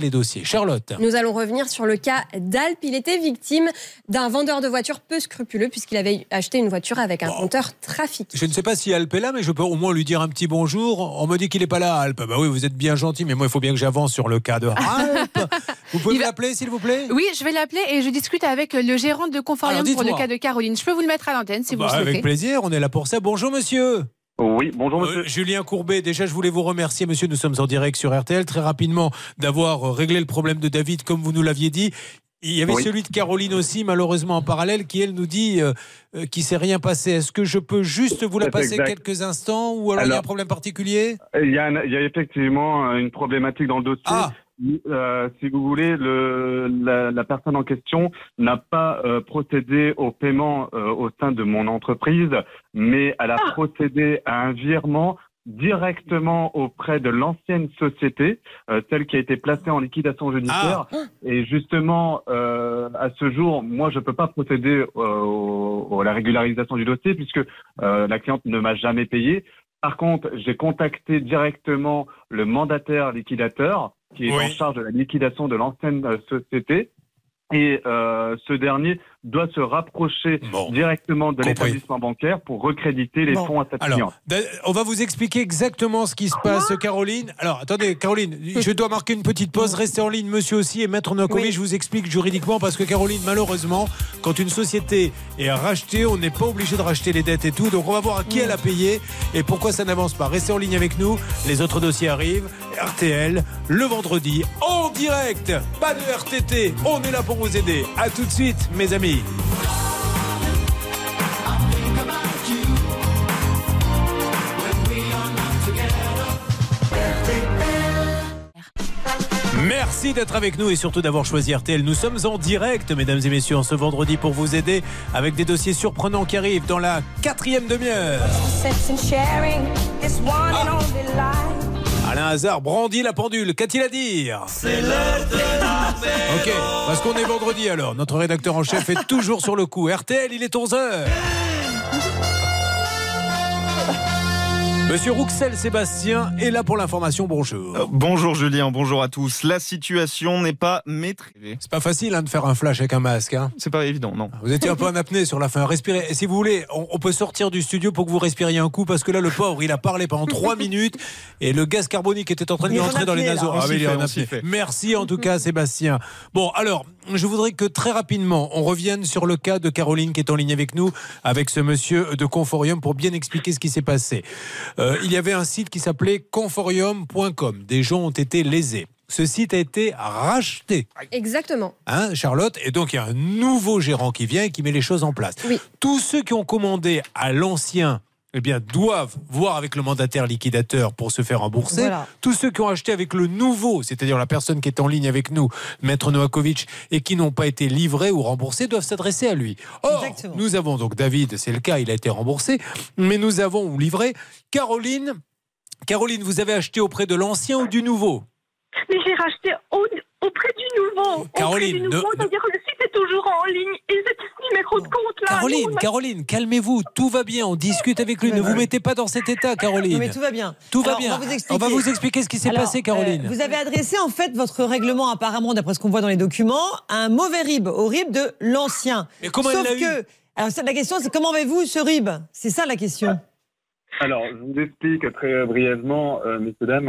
les dossiers. Charlotte. Nous allons revenir sur le cas d'Alp. Il était victime d'un vendeur de voitures peu scrupuleux puisqu'il avait acheté une voiture avec un compteur trafiqué. Je ne sais pas si Alp est là, mais je peux au moins lui dire un petit bonjour. On me dit qu'il n'est pas là, Alp. Bah oui, vous êtes bien gentil, mais moi, il faut bien que j'avance sur le cas de Alp. Vous pouvez l'appeler, s'il vous plaît? Oui, je vais l'appeler et je discute avec le gérant de Conformium pour le cas de Caroline. Je peux vous le mettre à l'antenne si vous le souhaitez. Avec plaisir, on est là pour ça. Bonjour, monsieur. Oui, bonjour monsieur. Julien Courbet, déjà je voulais vous remercier monsieur, nous sommes en direct sur RTL, très rapidement d'avoir réglé le problème de David comme vous nous l'aviez dit. Il y avait celui de Caroline aussi, malheureusement en parallèle, qui elle nous dit qu'il ne s'est rien passé. Est-ce que je peux juste vous la passer quelques instants ou alors il y a un problème particulier? Il y a effectivement une problématique dans le dossier. Si vous voulez, la personne en question n'a pas procédé au paiement au sein de mon entreprise, mais elle a procédé à un virement directement auprès de l'ancienne société, celle qui a été placée en liquidation judiciaire. Et justement, à ce jour, moi, je peux pas procéder à la régularisation du dossier puisque la cliente ne m'a jamais payé. Par contre, j'ai contacté directement le mandataire liquidateur qui est en charge de la liquidation de l'ancienne société. Et ce dernier doit se rapprocher directement de l'établissement bancaire pour recréditer les fonds à cette cliente. On va vous expliquer exactement ce qui se passe, Caroline. Alors, attendez, Caroline, je dois marquer une petite pause. Restez en ligne, monsieur aussi, et Maître Novakovic, je vous explique juridiquement, parce que Caroline, malheureusement, quand une société est rachetée, on n'est pas obligé de racheter les dettes et tout. Donc, on va voir à qui elle a payé et pourquoi ça n'avance pas. Restez en ligne avec nous. Les autres dossiers arrivent. RTL, le vendredi, en direct. Pas de RTT. On est là pour vous aider. À tout de suite, mes amis. Merci d'être avec nous et surtout d'avoir choisi RTL. Nous sommes en direct, mesdames et messieurs, en ce vendredi pour vous aider avec des dossiers surprenants qui arrivent dans la 4e demi-heure. Alain Hazard brandit la pendule. Qu'a-t-il à dire? C'est l'heure de la paix. Ok, parce qu'on est vendredi alors. Notre rédacteur en chef est toujours sur le coup. RTL, il est 11h. Monsieur Rouxel Sébastien est là pour l'information. Bonjour. Bonjour Julien, bonjour à tous. La situation n'est pas maîtrisée. C'est pas facile de faire un flash avec un masque. C'est pas évident, non. Vous étiez un peu en apnée sur la fin. Respirez. Et si vous voulez, on peut sortir du studio pour que vous respiriez un coup, parce que là, le pauvre, il a parlé pendant 3 minutes et le gaz carbonique était en train de lui entrer dans les naseaux. Mais il est en apnée. Merci en tout cas, Sébastien. Bon, alors, je voudrais que très rapidement, on revienne sur le cas de Caroline qui est en ligne avec nous, avec ce monsieur de Conformium, pour bien expliquer ce qui s'est passé. Il y avait un site qui s'appelait conformium.com. Des gens ont été lésés. Ce site a été racheté. Exactement. Charlotte? Et donc, il y a un nouveau gérant qui vient et qui met les choses en place. Oui. Tous ceux qui ont commandé à l'ancien doivent voir avec le mandataire liquidateur pour se faire rembourser. Voilà. Tous ceux qui ont acheté avec le nouveau, c'est-à-dire la personne qui est en ligne avec nous, Maître Novakovic, et qui n'ont pas été livrés ou remboursés, doivent s'adresser à lui. Or, nous avons donc David, c'est le cas, il a été remboursé, mais nous avons livré Caroline. Caroline, vous avez acheté auprès de l'ancien ou du nouveau? Mais j'ai racheté auprès du nouveau. Caroline, c'est-à-dire que le site est toujours en ligne et ce numéro de compte là. Caroline, calmez-vous, tout va bien, on discute avec lui. Ne vous mettez pas dans cet état, Caroline. Non, mais tout va bien. Tout va bien. On va vous expliquer ce qui s'est passé, Caroline. Vous avez adressé en fait votre règlement, apparemment, d'après ce qu'on voit dans les documents, à un mauvais RIB, au RIB de l'ancien. Mais comment elle l'a eu? Alors la question, c'est comment avez-vous ce RIB? C'est ça la question. Alors, je vous explique très brièvement, messieurs, dames.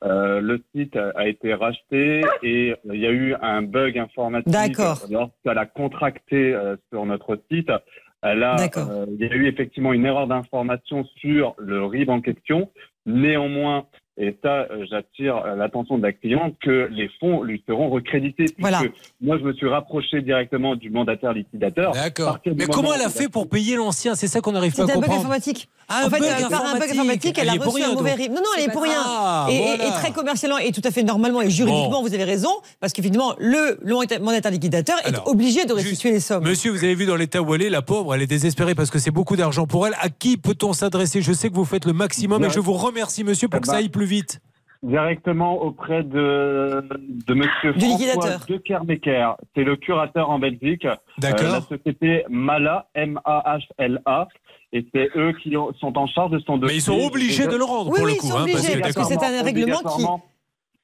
Le site a été racheté et il y a eu un bug informatique. D'accord. Lorsqu'elle a contracté sur notre site, il y a eu effectivement une erreur d'information sur le RIB en question. Néanmoins, et ça, j'attire l'attention de la cliente, que les fonds lui seront recrédités. Voilà. Moi, je me suis rapproché directement du mandataire liquidateur. D'accord. Mais comment elle a fait pour payer l'ancien? C'est ça qu'on n'arrive pas à comprendre. C'est un bug informatique. En fait, par un bug informatique, elle a reçu un mauvais RIB. Non, elle est pour rien. Et très commercialement, et tout à fait normalement, et juridiquement, vous avez raison, parce qu'effectivement, le mandataire liquidateur est obligé de restituer les sommes. Monsieur, vous avez vu dans l'état où elle est, la pauvre, elle est désespérée parce que c'est beaucoup d'argent pour elle. À qui peut-on s'adresser? Je sais que vous faites le maximum et je vous remercie, monsieur, pour que ça aille plus vite. Directement auprès de monsieur François de Kermecker. C'est le curateur en Belgique. D'accord. La société Mala, M-A-H-L-A. Et c'est eux qui sont en charge de son dossier. Mais ils sont obligés de le rendre, pour le coup. Oui, obligés, parce que c'est un règlement qui...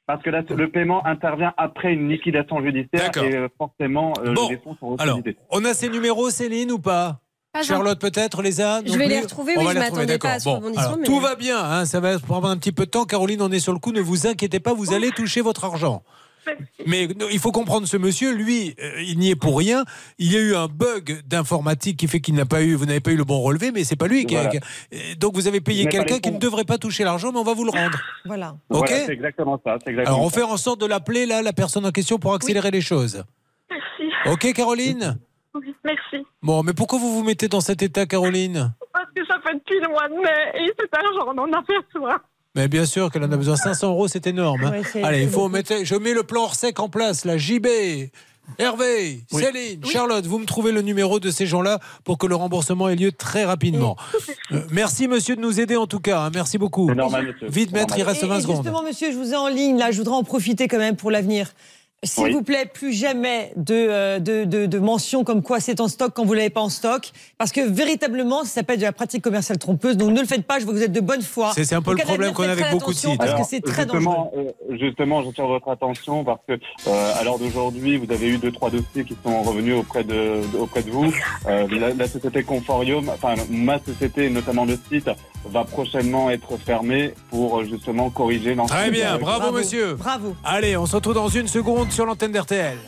Parce que là, le paiement intervient après une liquidation judiciaire et forcément, les fonds sont utilisés. Alors, on a ces numéros, Céline, ou pas? Charlotte peut-être les a. Je vais les retrouver, oui, je ne m'attendais pas à ce rebondissement. Mais... Tout va bien, hein, ça va prendre un petit peu de temps. Caroline, on est sur le coup, ne vous inquiétez pas, vous allez toucher votre argent. Mais il faut comprendre ce monsieur, lui, il n'y est pour rien. Il y a eu un bug d'informatique qui fait vous n'avez pas eu le bon relevé, mais c'est pas lui. Donc vous avez payé quelqu'un qui ne devrait pas toucher l'argent, mais on va vous le rendre. Voilà. Ok. Voilà, c'est exactement ça. Alors on fait en sorte de l'appeler là, la personne en question, pour accélérer les choses. Merci. Ok, Caroline. Oui, merci. Bon, mais pourquoi vous vous mettez dans cet état, Caroline? Parce que ça fait depuis le mois de mai et cet argent, on en a besoin. Mais bien sûr qu'elle en a besoin. 500 €, c'est énorme. Hein. Ouais, Allez, il faut mettre. Je mets le plan hors sec en place. La JB, Hervé, Céline, Charlotte, vous me trouvez le numéro de ces gens-là pour que le remboursement ait lieu très rapidement. Merci, monsieur, de nous aider en tout cas. Hein. Merci beaucoup. C'est normal, monsieur. Vite, maître, il reste 20 secondes. Justement, monsieur, je vous ai en ligne. Là, je voudrais en profiter quand même pour l'avenir. S'il vous plaît, plus jamais de mentions comme quoi c'est en stock quand vous ne l'avez pas en stock. Parce que véritablement, ça s'appelle de la pratique commerciale trompeuse. Donc ne le faites pas, je vois que vous êtes de bonne foi. C'est un peu le problème qu'on a avec beaucoup de sites. Parce que c'est très dangereux. Justement, j'attire votre attention parce que à l'heure d'aujourd'hui, vous avez eu 2-3 dossiers qui sont revenus auprès de vous. La société Conforium, enfin ma société, notamment le site, va prochainement être fermée pour justement corriger l'ensemble. Très bien, bravo monsieur. Bravo. Allez, on se retrouve dans une seconde sur l'antenne d'RTL.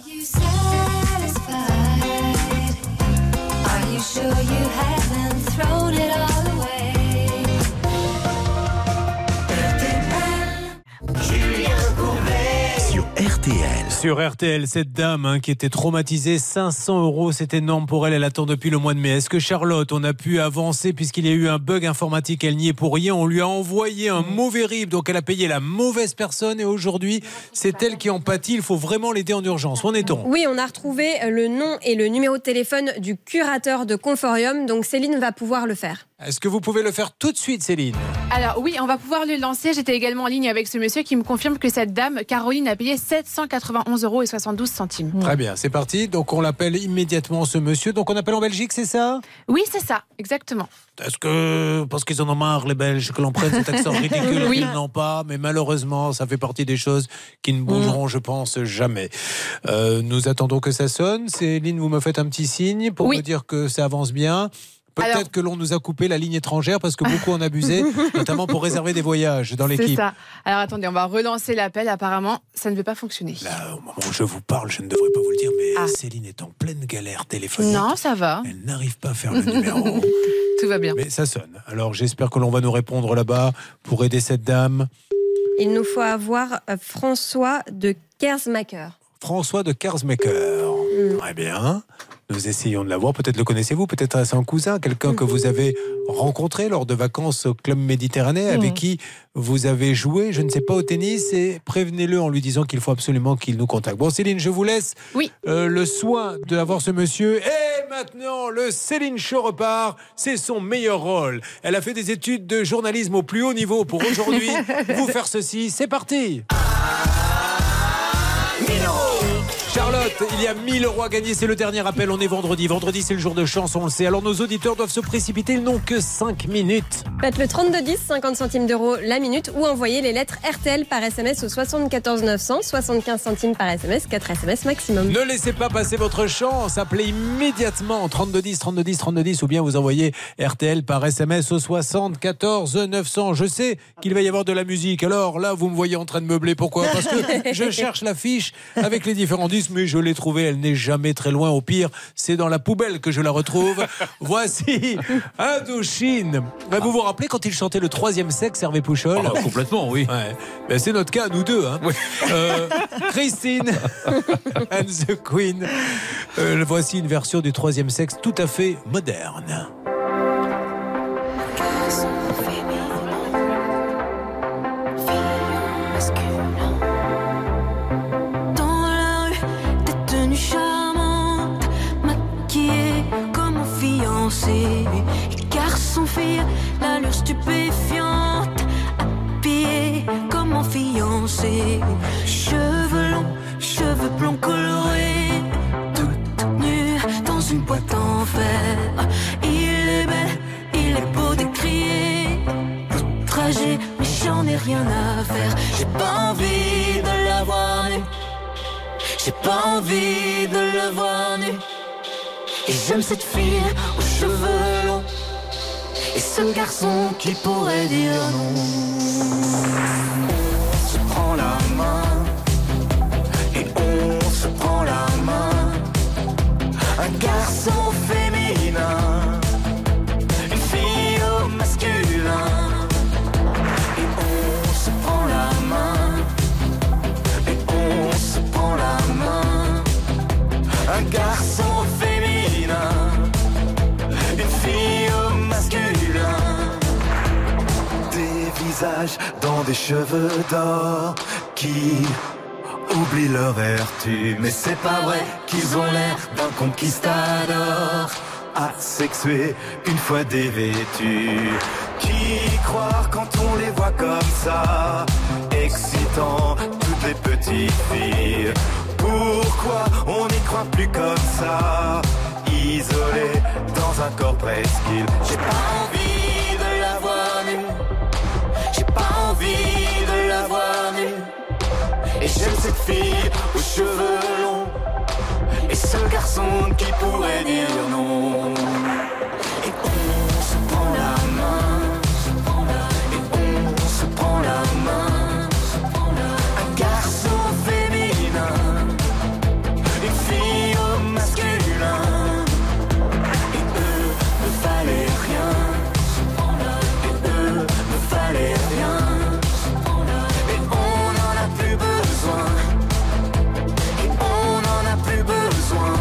Sur RTL, cette dame qui était traumatisée, 500 €, c'est énorme pour elle, elle attend depuis le mois de mai. Est-ce que Charlotte, on a pu avancer puisqu'il y a eu un bug informatique, elle n'y est pour rien, on lui a envoyé un mauvais RIB, donc elle a payé la mauvaise personne et aujourd'hui, c'est elle qui en pâtit, il faut vraiment l'aider en urgence. Où en est-on? Oui, on a retrouvé le nom et le numéro de téléphone du curateur de Conforium, donc Céline va pouvoir le faire. Est-ce que vous pouvez le faire tout de suite, Céline? Alors oui, on va pouvoir le lancer. J'étais également en ligne avec ce monsieur qui me confirme que cette dame, Caroline, a payé 791,72 €. Très bien, c'est parti. Donc on l'appelle immédiatement, ce monsieur. Donc on appelle en Belgique, c'est ça? Oui, c'est ça, exactement. Est-ce que, parce qu'ils en ont marre, les Belges, que l'on prenne cet accent ridicule qu'ils n'ont pas, mais malheureusement, ça fait partie des choses qui ne bougeront, je pense, jamais. Nous attendons que ça sonne. Céline, vous me faites un petit signe pour me dire que ça avance bien. Peut-être que l'on nous a coupé la ligne étrangère parce que beaucoup en abusaient, notamment pour réserver des voyages dans l'équipe. C'est ça. Alors attendez, on va relancer l'appel. Apparemment, ça ne veut pas fonctionner. Là, au moment où je vous parle, je ne devrais pas vous le dire, mais Céline est en pleine galère téléphonique. Non, ça va. Elle n'arrive pas à faire le numéro. Tout va bien. Mais ça sonne. Alors j'espère que l'on va nous répondre là-bas pour aider cette dame. Il nous faut avoir François de Kersmaker. François de Kersmaker. Très bien. Nous essayons de l'avoir. Peut-être le connaissez-vous, peut-être c'est un cousin, quelqu'un que vous avez rencontré lors de vacances au Club Méditerranée, avec qui vous avez joué, je ne sais pas, au tennis, et prévenez-le en lui disant qu'il faut absolument qu'il nous contacte. Bon, Céline, je vous laisse le soin d'avoir ce monsieur. Et maintenant, le Céline Show repart. C'est son meilleur rôle. Elle a fait des études de journalisme au plus haut niveau pour aujourd'hui vous faire ceci. C'est parti. Charlotte, il y a 1000 € à gagner, c'est le dernier appel, on est vendredi. Vendredi, c'est le jour de chance, on le sait. Alors nos auditeurs doivent se précipiter, ils n'ont que 5 minutes. Faites le 3210, 50 centimes d'euros la minute, ou envoyez les lettres RTL par SMS au 74 900, 75 centimes par SMS, 4 SMS maximum. Ne laissez pas passer votre chance, appelez immédiatement 3210, 3210, 3210, ou bien vous envoyez RTL par SMS au 74 900. Je sais qu'il va y avoir de la musique, alors là, vous me voyez en train de meubler. Pourquoi? Parce que je cherche l'affiche avec les différents disques, mais je l'ai trouvée, elle n'est jamais très loin. Au pire, c'est dans la poubelle que je la retrouve. Voici Indochine. Vous vous rappelez quand il chantait le 3e sexe, Hervé Pouchol? Complètement, oui. Ouais. Ben, c'est notre cas, nous deux. Hein. Oui. Christine and the Queen. Voici une version du 3e sexe tout à fait moderne. Garçon, fille, l'allure stupéfiante, habillé comme en fiancé, cheveux longs, cheveux blonds colorés, toute nue dans une boîte en fer. Il est bel, il est beau d'écrier, l'autre trajet, mais j'en ai rien à faire. J'ai pas envie de la voir nue. J'ai pas envie de le voir nu. Et j'aime cette fille aux cheveux longs et ce garçon qui pourrait dire non. On se prend la main et on se prend la main. Un garçon féminin, une fille au masculin. Et on se prend la main et on se prend la main. Un garçon féminin, une fille au masculin. Des visages dans des cheveux d'or qui oublient leur vertu. Mais c'est pas vrai qu'ils ont l'air d'un conquistador asexué une fois dévêtus. Qui croire quand on les voit comme ça, excitant toutes les petites filles? Pourquoi on n'y croit plus comme ça, isolé dans un corps presqu'île? J'ai pas envie de la voir nue. J'ai pas envie de la voir nue. Et j'aime cette fille aux cheveux longs et ce garçon qui pourrait dire non. Et on se prend la main et on se prend la main. Un garçon féminin, une fille au masculin. Et eux ne valaient rien. Et eux ne valaient rien. Et on n'en a plus besoin. Et on n'en a plus besoin.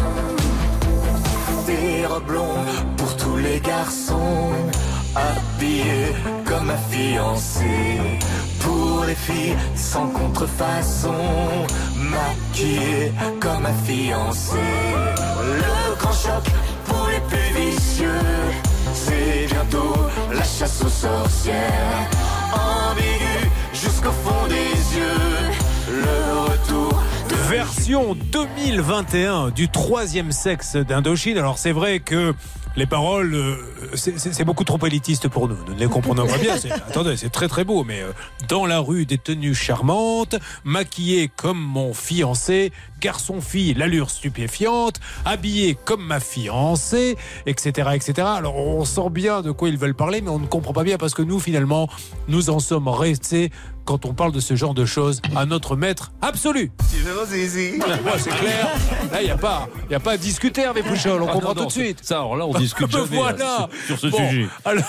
Des robes blondes pour tous les garçons, habillés comme ma fiancée. Pour les filles sans contrefaçon, maquillées comme ma fiancée. Le grand choc pour les plus vicieux, c'est bientôt la chasse aux sorcières. Ambigu jusqu'au fond des yeux, le retour de... Version 2021 du troisième sexe d'Indochine. Alors c'est vrai que les paroles, c'est beaucoup trop élitiste pour nous. Nous ne les comprenons pas bien. Attendez, c'est très très beau, mais dans la rue, des tenues charmantes, maquillé comme mon fiancé, garçon-fille, l'allure stupéfiante, habillé comme ma fiancée, etc., etc. Alors on sent bien de quoi ils veulent parler, mais on ne comprend pas bien parce que nous, finalement, nous en sommes restés, quand on parle de ce genre de choses, à notre maître absolu. Moi, c'est clair. Là, il n'y a pas à discuter avec Pouchol. On comprend tout de suite. Ça, alors là, on discute jamais voilà. sur ce sujet. Alors...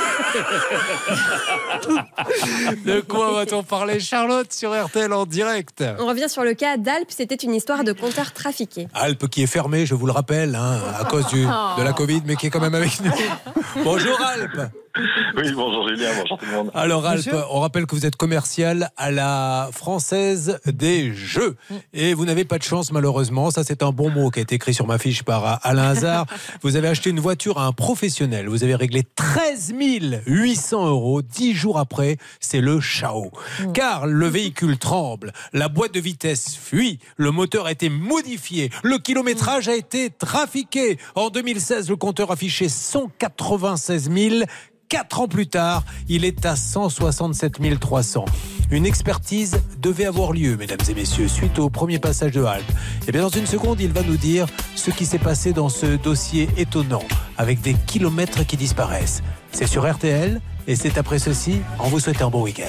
De quoi va-t-on parler, Charlotte, sur RTL en direct? On revient sur le cas d'Alp. C'était une histoire de compteur trafiqué. Alp qui est fermé, je vous le rappelle, à cause de la Covid, mais qui est quand même avec nous. Bonjour Alp. Oui, bonjour Julien, bonjour tout le monde. Alors Alp, on rappelle que vous êtes commercial à la Française des Jeux. Et vous n'avez pas de chance malheureusement, ça c'est un bon mot qui a été écrit sur ma fiche par Alain Hazard. Vous avez acheté une voiture à un professionnel, vous avez réglé 13 800 €, 10 jours après, c'est le chaos. Car le véhicule tremble, la boîte de vitesse fuit, le moteur a été modifié, le kilométrage a été trafiqué. En 2016, le compteur affichait 196 000. 4 ans plus tard, il est à 167 300. Une expertise devait avoir lieu, mesdames et messieurs, suite au premier passage de Alp. Et bien dans une seconde, il va nous dire ce qui s'est passé dans ce dossier étonnant, avec des kilomètres qui disparaissent. C'est sur RTL, et c'est après ceci, on vous souhaite un bon week-end.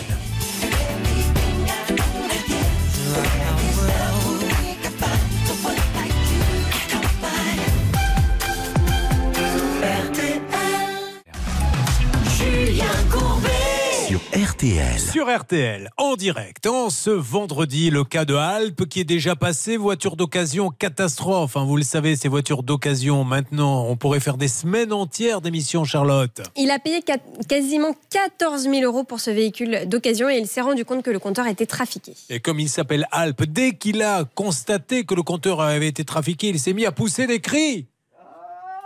RTL. Sur RTL, en direct, en ce vendredi, le cas de Alp qui est déjà passé, voiture d'occasion, catastrophe. Vous le savez, ces voitures d'occasion, maintenant, on pourrait faire des semaines entières d'émissions, Charlotte. Il a payé quasiment 14 000 € pour ce véhicule d'occasion et il s'est rendu compte que le compteur était trafiqué. Et comme il s'appelle Alp, dès qu'il a constaté que le compteur avait été trafiqué, il s'est mis à pousser des cris.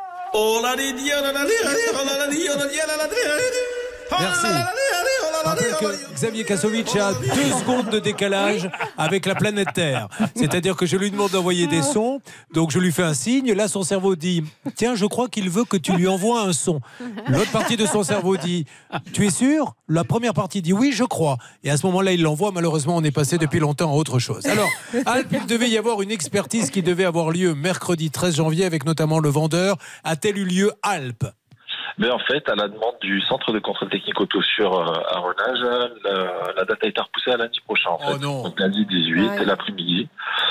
Merci. que Xavier Kasovic a 2 secondes de décalage avec la planète Terre. C'est-à-dire que je lui demande d'envoyer des sons, donc je lui fais un signe. Là, son cerveau dit « Tiens, je crois qu'il veut que tu lui envoies un son ». L'autre partie de son cerveau dit « Tu es sûr ?» La première partie dit « Oui, je crois ». Et à ce moment-là, il l'envoie. Malheureusement, on est passé depuis longtemps à autre chose. Alors, Alp, il devait y avoir une expertise qui devait avoir lieu mercredi 13 janvier avec notamment le vendeur. A-t-elle eu lieu, Alp ? Mais en fait, à la demande du Centre de contrôle technique auto sur à Renage, la date a été repoussée à lundi prochain. En fait. Oh non. Donc lundi 18, l'après-midi.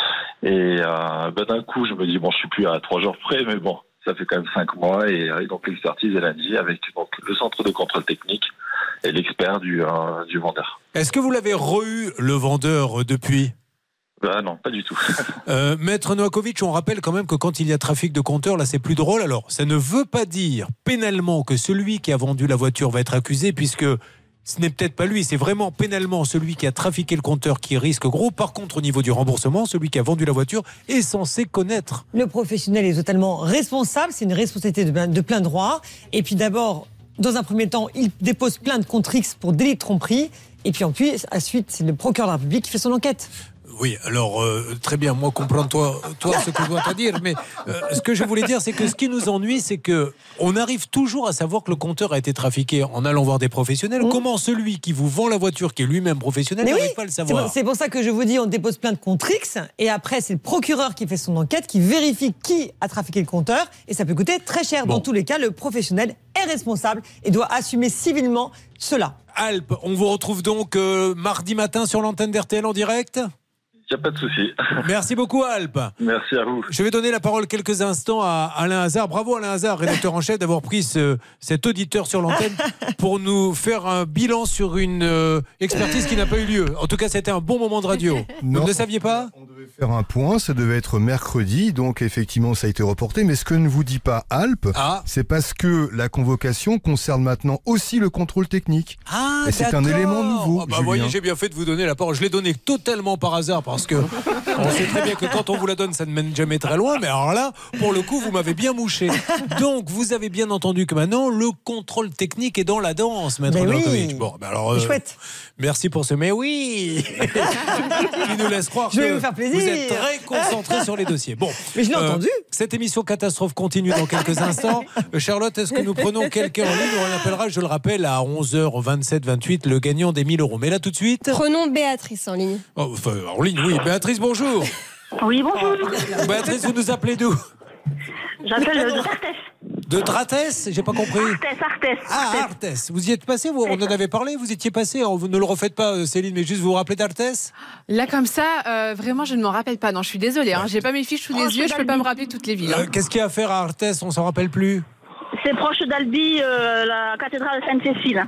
Et d'un coup, je me dis, bon, je suis plus à 3 jours près, mais bon, ça fait quand même 5 mois. Et donc l'expertise est lundi avec donc, le Centre de contrôle technique et l'expert du vendeur. Est-ce que vous l'avez re-eu, le vendeur, depuis ? Non, pas du tout. Maître Novakovic, on rappelle quand même que quand il y a trafic de compteurs, là c'est plus drôle. Alors, ça ne veut pas dire pénalement que celui qui a vendu la voiture va être accusé, puisque ce n'est peut-être pas lui, c'est vraiment pénalement celui qui a trafiqué le compteur qui risque gros. Par contre, au niveau du remboursement, celui qui a vendu la voiture est censé connaître. Le professionnel est totalement responsable, c'est une responsabilité de plein droit. Et puis d'abord, dans un premier temps, il dépose plainte contre X pour délit de tromperie. Et puis ensuite, c'est le procureur de la République qui fait son enquête. Oui, alors très bien, moi comprends-toi ce que je dois te dire, mais ce que je voulais dire, c'est que ce qui nous ennuie, c'est que on arrive toujours à savoir que le compteur a été trafiqué en allant voir des professionnels. Comment celui qui vous vend la voiture, qui est lui-même professionnel, n'arrive pas à le savoir? C'est pour ça que je vous dis, on dépose plainte contre X, et après c'est le procureur qui fait son enquête, qui vérifie qui a trafiqué le compteur, et ça peut coûter très cher. Dans tous les cas, le professionnel est responsable et doit assumer civilement cela. Alp, on vous retrouve donc mardi matin sur l'antenne d'RTL en direct? Il n'y a pas de souci. Merci beaucoup, Alp. Merci à vous. Je vais donner la parole quelques instants à Alain Hazard. Bravo, Alain Hazard, rédacteur en chef, d'avoir pris cet auditeur sur l'antenne pour nous faire un bilan sur une expertise qui n'a pas eu lieu. En tout cas, c'était un bon moment de radio. Non, vous ne le saviez pas? On devait faire un point, ça devait être mercredi, donc effectivement, ça a été reporté. Mais ce que ne vous dit pas Alp, c'est parce que la convocation concerne maintenant aussi le contrôle technique. Et c'est un élément nouveau. Vous voyez, j'ai bien fait de vous donner la parole. Je l'ai donné totalement par hasard, parce que on sait très bien que quand on vous la donne, ça ne mène jamais très loin. Mais alors là, pour le coup, vous m'avez bien mouché. Donc, vous avez bien entendu que maintenant, le contrôle technique est dans la danse, Maître Novakovic. Bon, alors, chouette. Merci pour ce mais oui qui nous laisse croire je vais que vous faire plaisir. Vous êtes très concentré sur les dossiers. Bon, mais je l'ai entendu. Cette émission catastrophe continue dans quelques instants. Charlotte, est-ce que nous prenons quelqu'un en ligne? On appellera, je le rappelle, à 11h27-28 le gagnant des 1000 €. Mais là, tout de suite... Prenons Béatrice en ligne. En ligne, oui. Béatrice, bonjour. Oui, bonjour. Béatrice, vous nous appelez d'où? J'appelle de Drâtès. De Drâtès? J'ai pas compris. Arthès. Ah, Arthès. Vous y êtes passé? On en avait parlé? Vous étiez passé? Vous ne le refaites pas, Céline, mais juste vous vous rappelez d'Arthès? Là, comme ça, vraiment, je ne m'en rappelle pas. Non, je suis désolée. J'ai pas mes fiches sous les yeux. Je peux pas me rappeler toutes les villes. Qu'est-ce qu'il y a à faire à Arthès? On s'en rappelle plus. C'est proche d'Albi, la cathédrale Sainte-Cécile.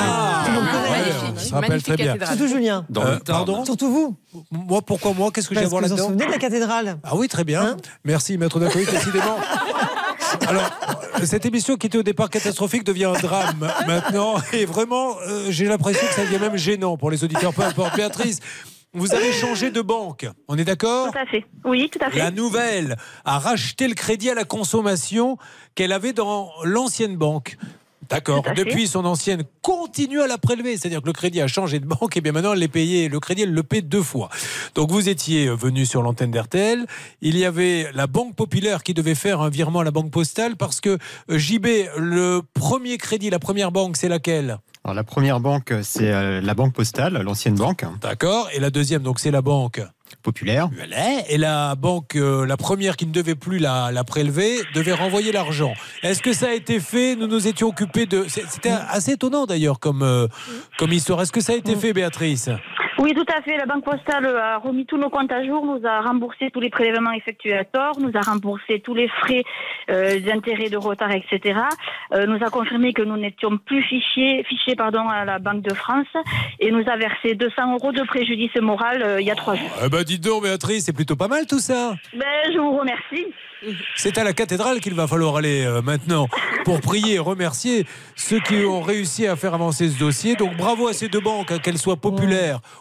On se rappelle très bien. Surtout Julien. Pardon? Surtout vous. Moi, pourquoi moi? Qu'est-ce que j'ai à voir là-dedans? Vous vous souvenez de la cathédrale? Ah oui, très bien. Merci, Maître Novakovic, décidément. Alors, cette émission qui était au départ catastrophique devient un drame maintenant. Et vraiment, j'ai l'impression que ça devient même gênant pour les auditeurs. Peu importe. Béatrice, vous avez changé de banque, on est d'accord? Tout à fait. Oui, tout à fait. La nouvelle a racheté le crédit à la consommation qu'elle avait dans l'ancienne banque. D'accord. Depuis, son ancienne continue à la prélever. C'est-à-dire que le crédit a changé de banque et bien maintenant, le crédit, elle le paie 2 fois. Donc, vous étiez venu sur l'antenne d'RTL. Il y avait la Banque Populaire qui devait faire un virement à la Banque Postale parce que, JB, le premier crédit, la première banque, c'est laquelle? Alors, la première banque, c'est la Banque Postale, l'ancienne banque. D'accord. Et la deuxième, donc, c'est la Banque Populaire. Et la banque, la première qui ne devait plus la prélever, devait renvoyer l'argent. Est-ce que ça a été fait? Nous nous étions occupés de... C'était assez étonnant d'ailleurs comme histoire. Est-ce que ça a été fait, Béatrice? Oui, tout à fait. La Banque Postale a remis tous nos comptes à jour, nous a remboursé tous les prélèvements effectués à tort, nous a remboursé tous les frais d'intérêt, de retard, etc. Nous a confirmé que nous n'étions plus fichés à la Banque de France et nous a versé 200 € de préjudice moral il y a 3 jours. Dites donc, Béatrice, c'est plutôt pas mal tout ça. Je vous remercie. C'est à la cathédrale qu'il va falloir aller maintenant pour prier et remercier ceux qui ont réussi à faire avancer ce dossier. Donc bravo à ces 2 banques, qu'elles soient populaires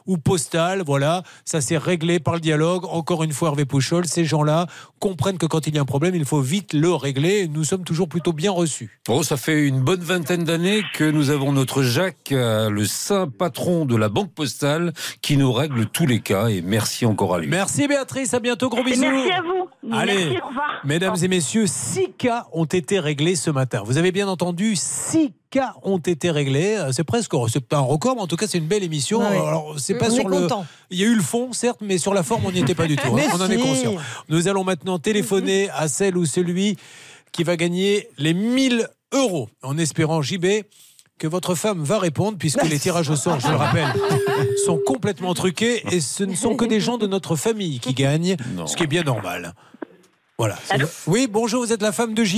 ou postale. Voilà, ça s'est réglé par le dialogue. Encore une fois, Hervé Pouchol, ces gens-là comprennent que quand il y a un problème, il faut vite le régler. Nous sommes toujours plutôt bien reçus. Oh, ça fait une bonne vingtaine d'années que nous avons notre Jacques, le saint patron de la Banque Postale, qui nous règle tous les cas. Et merci encore à lui. Merci Béatrice, à bientôt, gros bisous. Merci à vous. Allez, merci, au revoir. Mesdames et messieurs, 6 cas ont été réglés ce matin. Vous avez bien entendu, 6 cas ont été réglés. C'est presque, c'est pas un record, mais en tout cas, c'est une belle émission. Oui. Alors, c'est pas On sur est le. content. Il y a eu le fond, certes, mais sur la forme, on n'y était pas du tout. Hein. On en est conscient. Nous allons maintenant téléphoner à celle ou celui qui va gagner les 1000 €, en espérant, JB, que votre femme va répondre, puisque les tirages au sort, je le rappelle, sont complètement truqués et ce ne sont que des gens de notre famille qui gagnent, ce qui est bien normal. Voilà. Oui, bonjour, vous êtes la femme de JB ?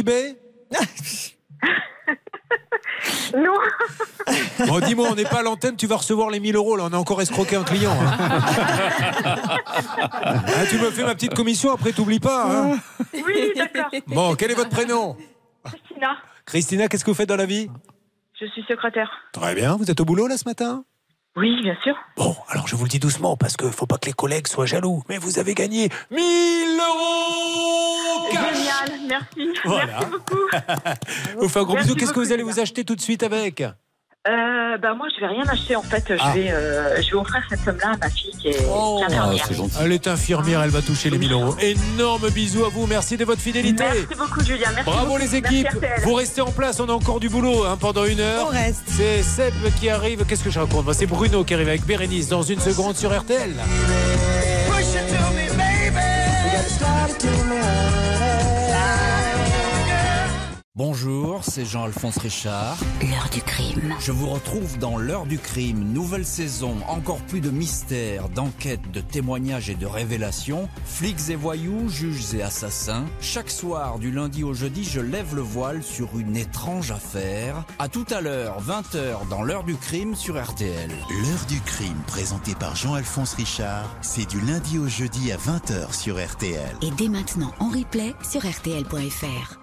Non. Bon, dis-moi, on n'est pas à l'antenne, tu vas recevoir les 1000 €, là, on a encore escroqué un client. Hein. Tu me fais ma petite commission, après t'oublies pas. Hein. Oui, d'accord. Bon, quel est votre prénom ? Christina. Christina, qu'est-ce que vous faites dans la vie ? Je suis secrétaire. Très bien, vous êtes au boulot là ce matin ? Oui, bien sûr. Bon, alors je vous le dis doucement parce qu'il ne faut pas que les collègues soient jaloux. Mais vous avez gagné 1000 € cash. Génial, merci. Voilà. Merci beaucoup. Vous faites un gros Merci bisou. Qu'est-ce que beaucoup, vous allez vous acheter tout de suite avec ? Moi, je vais rien acheter en fait. Je vais offrir cette somme-là à ma fille qui est infirmière. Elle est infirmière, elle va toucher les 1000 €. Énorme bisou à vous, merci de votre fidélité. Merci beaucoup, Julien. Merci Bravo beaucoup. les équipes. Merci RTL. Vous restez en place, on a encore du boulot pendant 1 heure. On reste. C'est Seb qui arrive. Qu'est-ce que je raconte ? C'est Bruno qui arrive avec Bérénice dans une seconde sur RTL. Bonjour, c'est Jean-Alphonse Richard. L'heure du crime. Je vous retrouve dans l'heure du crime, nouvelle saison, encore plus de mystères, d'enquêtes, de témoignages et de révélations. Flics et voyous, juges et assassins. Chaque soir, du lundi au jeudi, je lève le voile sur une étrange affaire. À tout à l'heure, 20h, dans l'heure du crime sur RTL. L'heure du crime, présenté par Jean-Alphonse Richard, c'est du lundi au jeudi à 20h sur RTL. Et dès maintenant en replay sur RTL.fr.